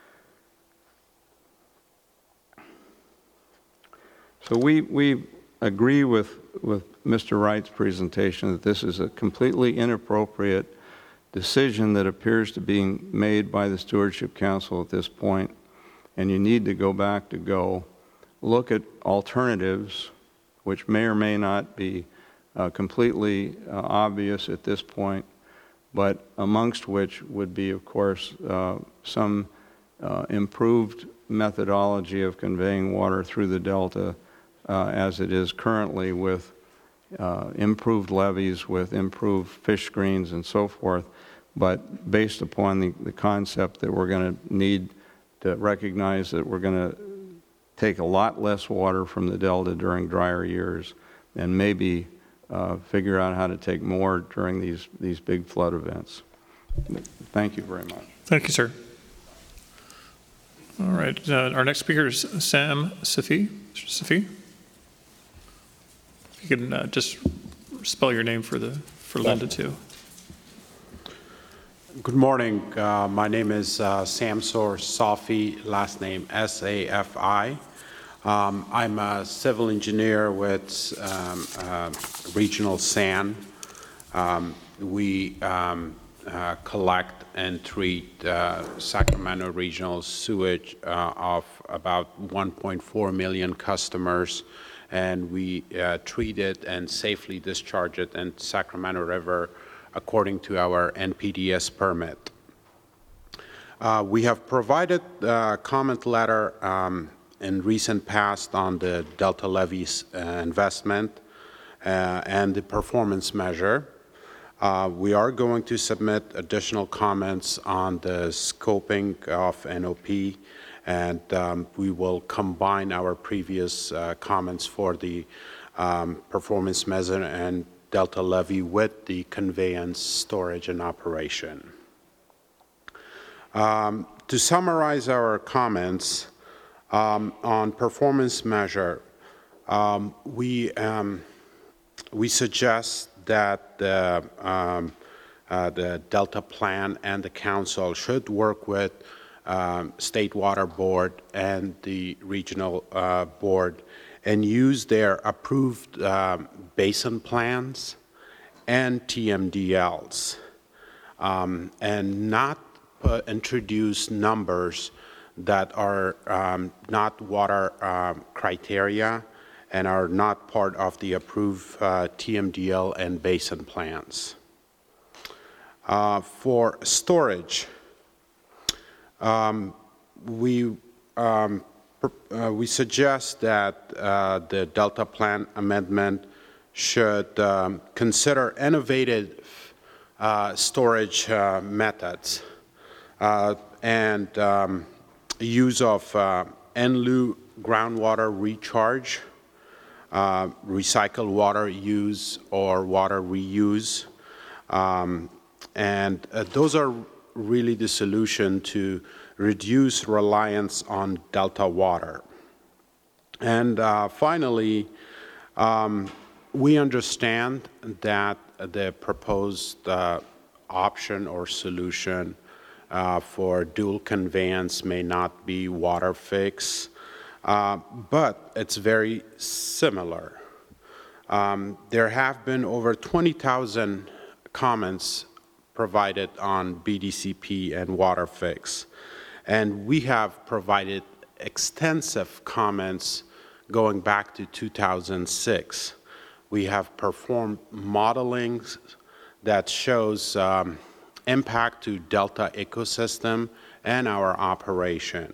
So we, we agree with, with Mister Wright's presentation that this is a completely inappropriate decision that appears to be made by the Stewardship Council at this point, and you need to go back to go look at alternatives, which may or may not be uh, completely uh, obvious at this point, but amongst which would be, of course, uh, some uh, improved methodology of conveying water through the Delta uh, as it is currently, with uh, improved levees, with improved fish screens and so forth, but based upon the, the concept that we're going to need to recognize that we're going to take a lot less water from the Delta during drier years and maybe Uh, figure out how to take more during these, these big flood events. Thank you very much. Thank you, sir. All right, uh, our next speaker is Sam Safi. Safi? If you can uh, just spell your name for, the, for Linda, too. Good morning. Uh, my name is uh, Samsor Safi, last name S A F I. Um, I'm a civil engineer with um, uh, Regional S A N. Um, we um, uh, collect and treat uh, Sacramento Regional sewage uh, of about one point four million customers, and we uh, treat it and safely discharge it in Sacramento River according to our N P D E S permit. Uh, we have provided a comment letter um, in recent past on the Delta levies uh, investment uh, and the performance measure. Uh, we are going to submit additional comments on the scoping of N O P, and um, we will combine our previous uh, comments for the um, performance measure and Delta levy with the conveyance, storage, and operation. Um, to summarize our comments um, on performance measure, um, we um, we suggest that the, um, uh, the Delta plan and the council should work with um, State Water Board and the regional uh, board and use their approved um, basin plans and T M D Ls, um, and not uh, introduce numbers that are um, not water um, criteria and are not part of the approved uh, T M D L and basin plans. Uh, for storage, um, we um, uh, we suggest that uh, the Delta Plan amendment should um, consider innovative uh, storage uh, methods uh, and um, use of uh, N L U groundwater recharge, uh, recycled water use or water reuse, um, and uh, those are really the solution to reduce reliance on Delta water. And uh, finally, um, we understand that the proposed uh, option or solution uh, for dual conveyance may not be water fix, uh, but it's very similar. Um, there have been over twenty thousand comments provided on B D C P and water fix, and we have provided extensive comments going back to two thousand six. We have performed modeling that shows um, impact to Delta ecosystem and our operation.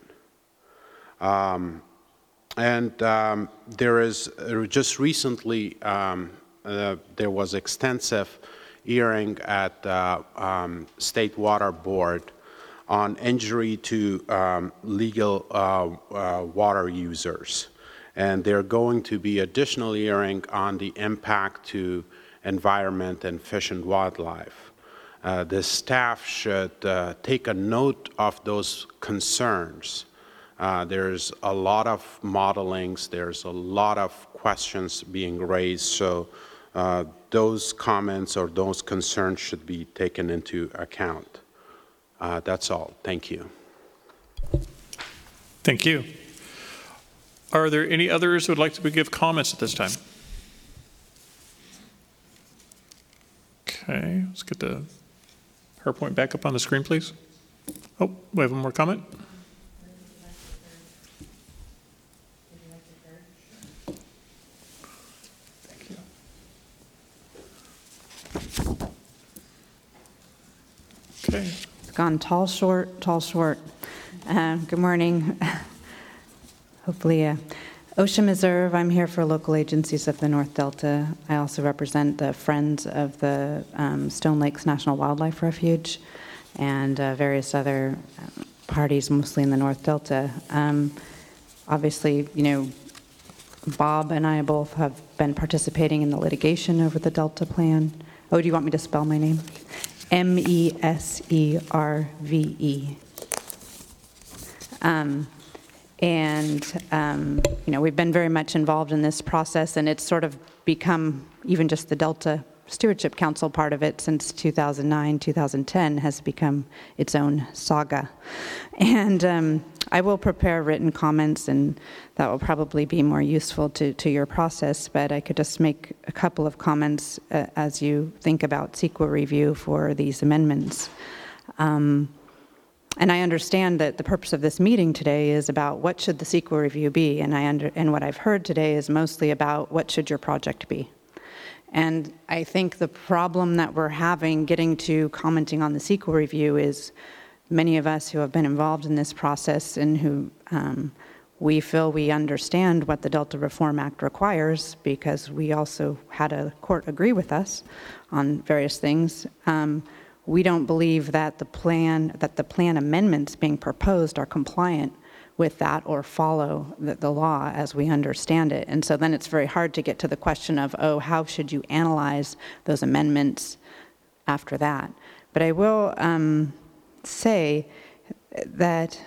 Um, and um, there is uh, just recently um, uh, there was extensive hearing at uh, um, State Water Board on injury to um, legal uh, uh, water users. And there are going to be additional hearing on the impact to environment and fish and wildlife. Uh, the staff should uh, take a note of those concerns. Uh, there's a lot of modelings, there's a lot of questions being raised, so uh, those comments or those concerns should be taken into account. Uh, that's all. Thank you. Thank you. Are there any others who would like to give comments at this time? Okay, let's get the PowerPoint back up on the screen, please. Oh, we have one more comment. Thank you. Okay. It's gone tall, short, tall, short. Uh, good morning. Hopefully, uh, OSHA Reserve, I'm here for local agencies of the North Delta. I also represent the Friends of the um, Stone Lakes National Wildlife Refuge and uh, various other parties, mostly in the North Delta. Um, obviously, you know, Bob and I both have been participating in the litigation over the Delta plan. Oh, do you want me to spell my name? M E S E R V E. Um, And, um, you know, we've been very much involved in this process, and it's sort of become even just the Delta Stewardship Council part of it since two thousand nine, two thousand ten has become its own saga. And um, I will prepare written comments, and that will probably be more useful to, to your process, but I could just make a couple of comments uh, as you think about CEQA review for these amendments. Um, And I understand that the purpose of this meeting today is about what should the CEQA review be, and I under, and what I've heard today is mostly about what should your project be. And I think the problem that we're having getting to commenting on the CEQA review is many of us who have been involved in this process and who um, we feel we understand what the Delta Reform Act requires because we also had a court agree with us on various things. Um, we don't believe that the plan that the plan amendments being proposed are compliant with that or follow the, the law as we understand it. And so then it's very hard to get to the question of, oh, how should you analyze those amendments after that? But I will um, say that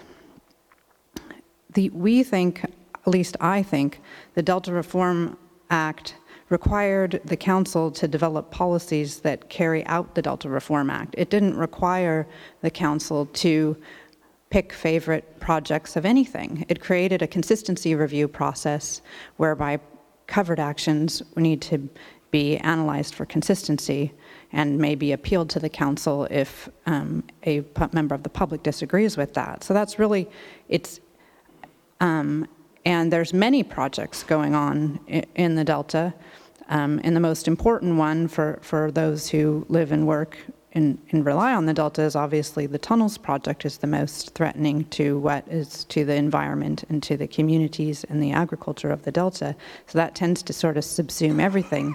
the, we think, at least I think, the Delta Reform Act required the council to develop policies that carry out the Delta Reform Act. It didn't require the council to pick favorite projects of anything. It created a consistency review process whereby covered actions need to be analyzed for consistency and may be appealed to the council if um, a member of the public disagrees with that. So that's really, it's, um, and there's many projects going on in the Delta. Um, and the most important one for, for those who live and work and, and rely on the Delta is obviously the tunnels project is the most threatening to what is to the environment and to the communities and the agriculture of the Delta. So that tends to sort of subsume everything.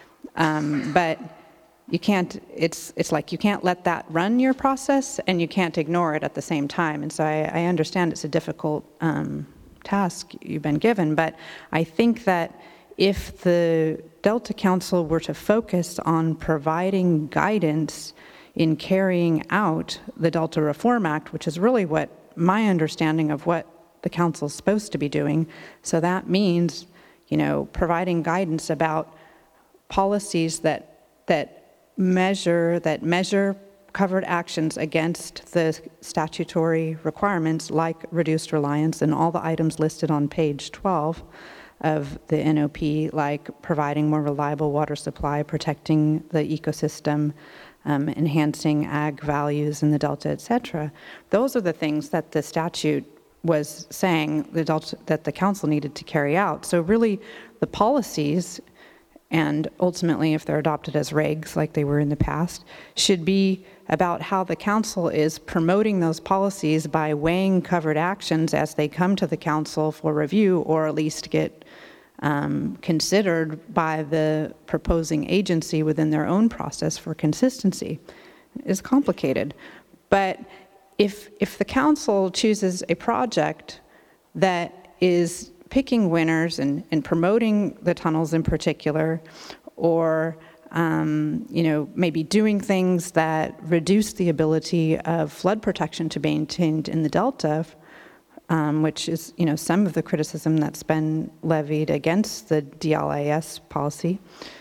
Um, but you can't, it's, it's like you can't let that run your process and you can't ignore it at the same time. And so I, I understand it's a difficult um, task you've been given, but I think that if the Delta Council were to focus on providing guidance in carrying out the Delta Reform Act, which is really what my understanding of what the council is supposed to be doing, so that means, you know, providing guidance about policies that that measure that measure covered actions against the statutory requirements, like reduced reliance and all the items listed on page twelve of the N O P, like providing more reliable water supply, protecting the ecosystem, um, enhancing ag values in the Delta, et cetera. Those are the things that the statute was saying the Delta, that the council needed to carry out. So really, the policies, and ultimately if they're adopted as regs like they were in the past, should be about how the council is promoting those policies by weighing covered actions as they come to the council for review, or at least get um, considered by the proposing agency within their own process for consistency. It's complicated. But if, if the council chooses a project that is picking winners and, and promoting the tunnels in particular, or um, you know, maybe doing things that reduce the ability of flood protection to be maintained in the Delta, um, which is, you know, some of the criticism that's been levied against the D L I S policy,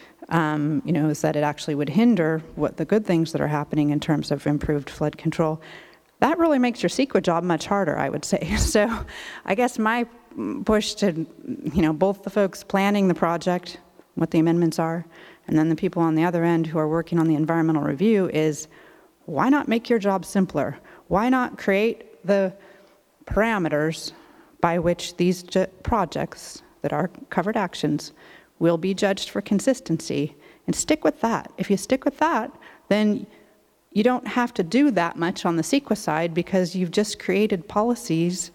um, you know, is that it actually would hinder what the good things that are happening in terms of improved flood control. That really makes your CEQA job much harder, I would say. So I guess my push to, you know, both the folks planning the project, what the amendments are, and then the people on the other end who are working on the environmental review is, why not make your job simpler? Why not create the parameters by which these ju- projects that are covered actions will be judged for consistency, and stick with that. If you stick with that, then you don't have to do that much on the CEQA side, because you've just created policies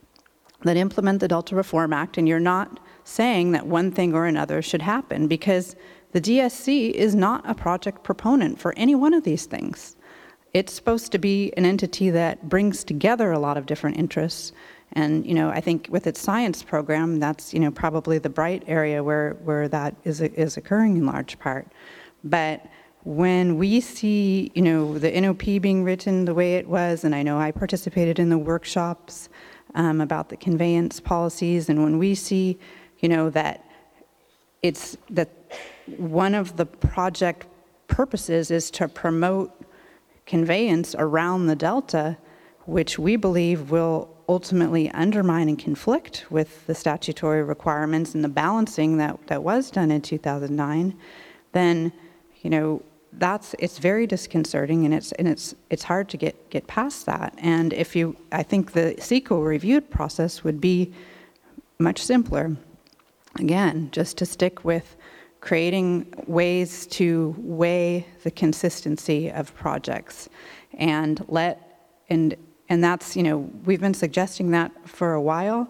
that implement the Delta Reform Act, and you're not saying that one thing or another should happen, because the D S C is not a project proponent for any one of these things. It's supposed to be an entity that brings together a lot of different interests. And, you know, I think with its science program, that's, you know, probably the bright area where, where that is, is occurring in large part. But when we see, you know, the N O P being written the way it was, and I know I participated in the workshops um, about the conveyance policies, and when we see, you know, that it's that one of the project purposes is to promote conveyance around the Delta, which we believe will ultimately undermine and conflict with the statutory requirements and the balancing that, that was done in two thousand nine, then, you know, that's, it's very disconcerting, and it's and it's it's hard to get get past that. And if you, I think the CEQA reviewed process would be much simpler. Again, just to stick with creating ways to weigh the consistency of projects, and let and and that's, you know, we've been suggesting that for a while.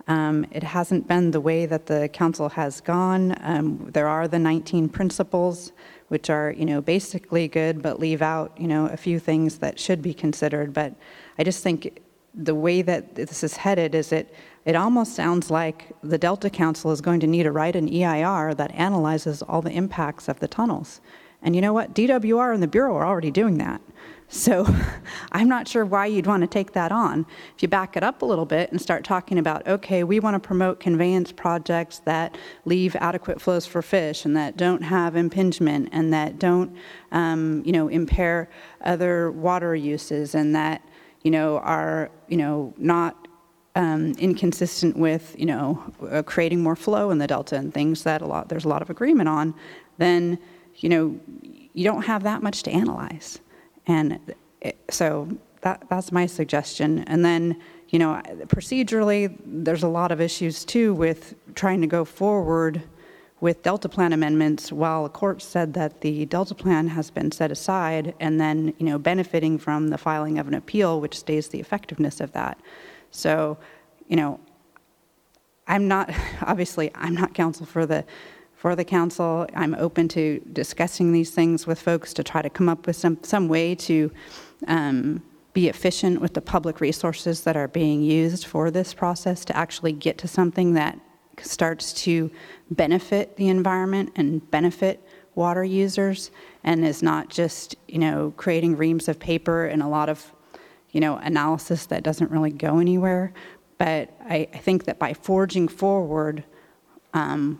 Um, It hasn't been the way that the council has gone. Um, There are the nineteen principles, which are, you know, basically good, but leave out, you know, a few things that should be considered. But I just think the way that this is headed is it, it almost sounds like the Delta Council is going to need to write an E I R that analyzes all the impacts of the tunnels. And you know what? D W R and the Bureau are already doing that. So I'm not sure why you'd want to take that on. If you back it up a little bit and start talking about, okay, we want to promote conveyance projects that leave adequate flows for fish and that don't have impingement and that don't, um, you know, impair other water uses and that, you know, are, you know, not um, inconsistent with, you know, uh, creating more flow in the Delta and things that a lot, there's a lot of agreement on, then, you know, you don't have that much to analyze. And it, so that, that's my suggestion. And then, you know, procedurally, there's a lot of issues too with trying to go forward with Delta Plan amendments while the court said that the Delta Plan has been set aside and then, you know, benefiting from the filing of an appeal, which stays the effectiveness of that. So, you know, I'm not, obviously, I'm not counsel for the For the council. I'm open to discussing these things with folks to try to come up with some, some way to um, be efficient with the public resources that are being used for this process to actually get to something that starts to benefit the environment and benefit water users and is not just, you know, creating reams of paper and a lot of, you know, analysis that doesn't really go anywhere. But I, I think that by forging forward, um,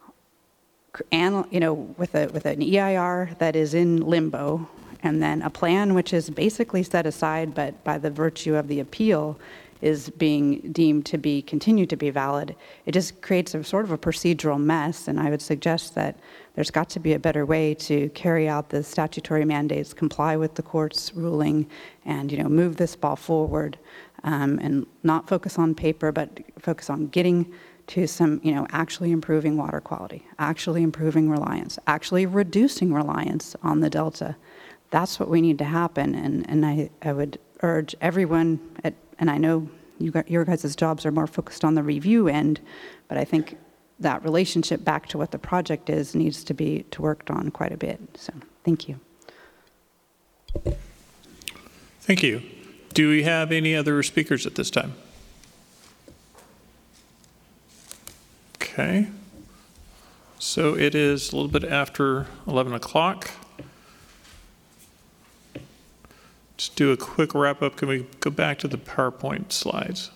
And, you know, with a with an E I R that is in limbo, and then a plan which is basically set aside, but by the virtue of the appeal is being deemed to be continued to be valid. It just creates a sort of a procedural mess, and I would suggest that there's got to be a better way to carry out the statutory mandates, comply with the court's ruling, and, you know, move this ball forward, um, and not focus on paper, but focus on getting to some, you know, actually improving water quality, actually improving reliance, actually reducing reliance on the Delta. That's what we need to happen. And, and I, I would urge everyone, at, and I know you got, your guys' jobs are more focused on the review end, but I think that relationship back to what the project is needs to be to worked on quite a bit. So thank you. Thank you. Do we have any other speakers at this time? Okay, so it is a little bit after eleven o'clock. Just do a quick wrap up. Can we go back to the PowerPoint slides?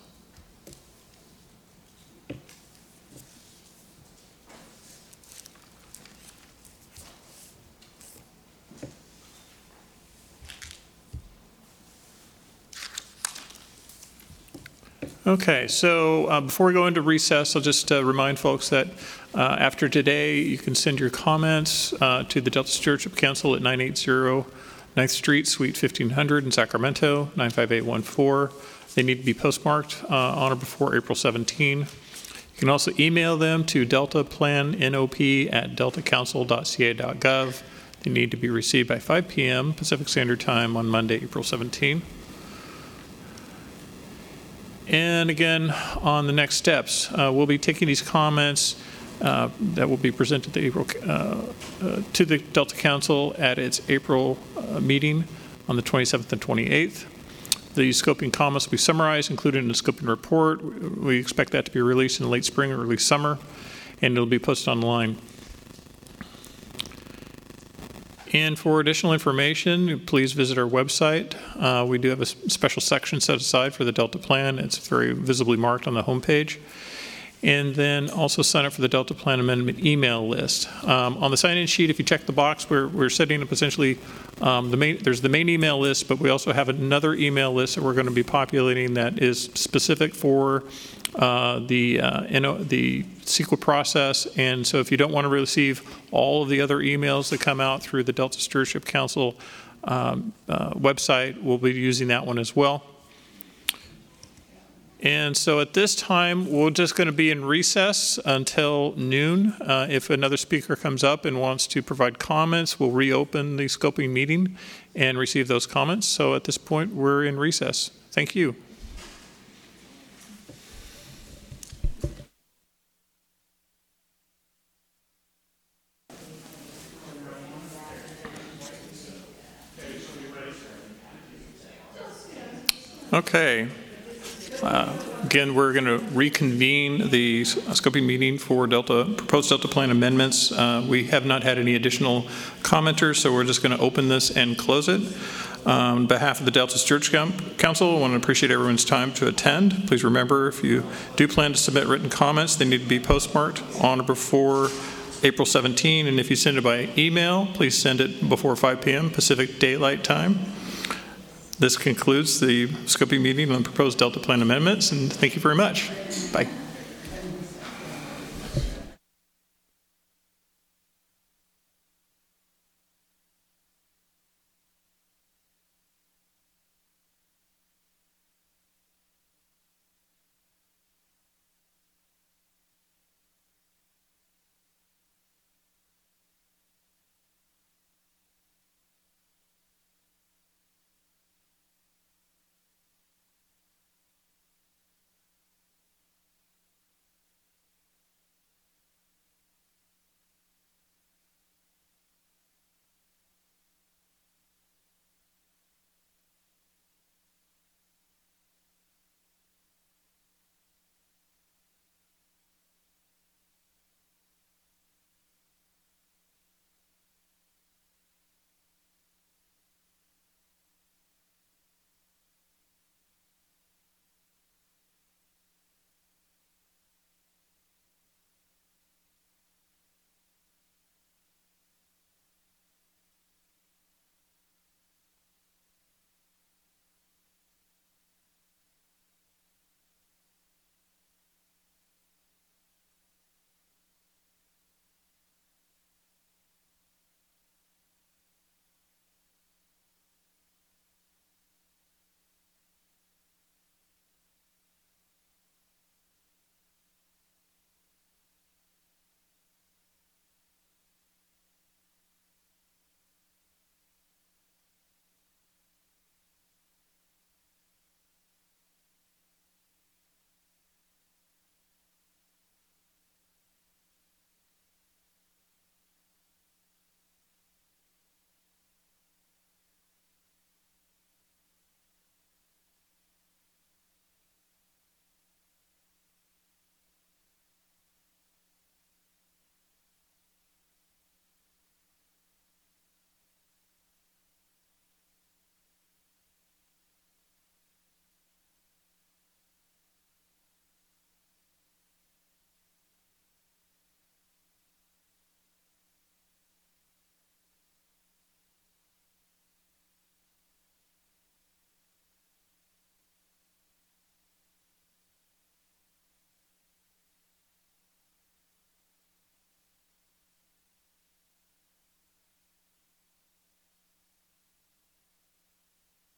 Okay, so uh, before we go into recess, I'll just uh, remind folks that uh, after today, you can send your comments uh, to the Delta Stewardship Council at nine eighty ninth Street, Suite fifteen hundred in Sacramento, nine five eight one four. They need to be postmarked uh, on or before April seventeenth. You can also email them to deltaplannop at delta council dot c a dot gov. They need to be received by five p m Pacific Standard Time on Monday, April seventeenth. And again, on the next steps, uh, we'll be taking these comments uh, that will be presented to, April, uh, uh, to the Delta Council at its April uh, meeting on the twenty-seventh and twenty-eighth. The scoping comments will be summarized, included in the scoping report. We expect that to be released in late spring or early summer, and it'll be posted online. And for additional information, please visit our website. Uh, we do have a special section set aside for the Delta Plan. It's very visibly marked on the homepage. And then also sign up for the Delta Plan Amendment email list. Um, on the sign-in sheet, if you check the box, we're, we're setting up essentially um, the main, there's the main email list, but we also have another email list that we're going to be populating that is specific for uh, the uh, you know, the CEQA process. And so if you don't want to receive all of the other emails that come out through the Delta Stewardship Council um, uh, website, we'll be using that one as well. And so at this time, we're just going to be in recess until noon. Uh, if another speaker comes up and wants to provide comments, we'll reopen the scoping meeting and receive those comments. So at this point, we're in recess. Thank you. Okay. Uh, Again, we're going to reconvene the scoping meeting for Delta, proposed Delta Plan amendments. Uh, We have not had any additional commenters, so we're just going to open this and close it. Um, on behalf of the Delta Stewardship Council, I want to appreciate everyone's time to attend. Please remember, if you do plan to submit written comments, they need to be postmarked on or before April seventeenth, and if you send it by email, please send it before five p m Pacific Daylight Time. This concludes the scoping meeting on proposed Delta Plan amendments, and thank you very much. Bye.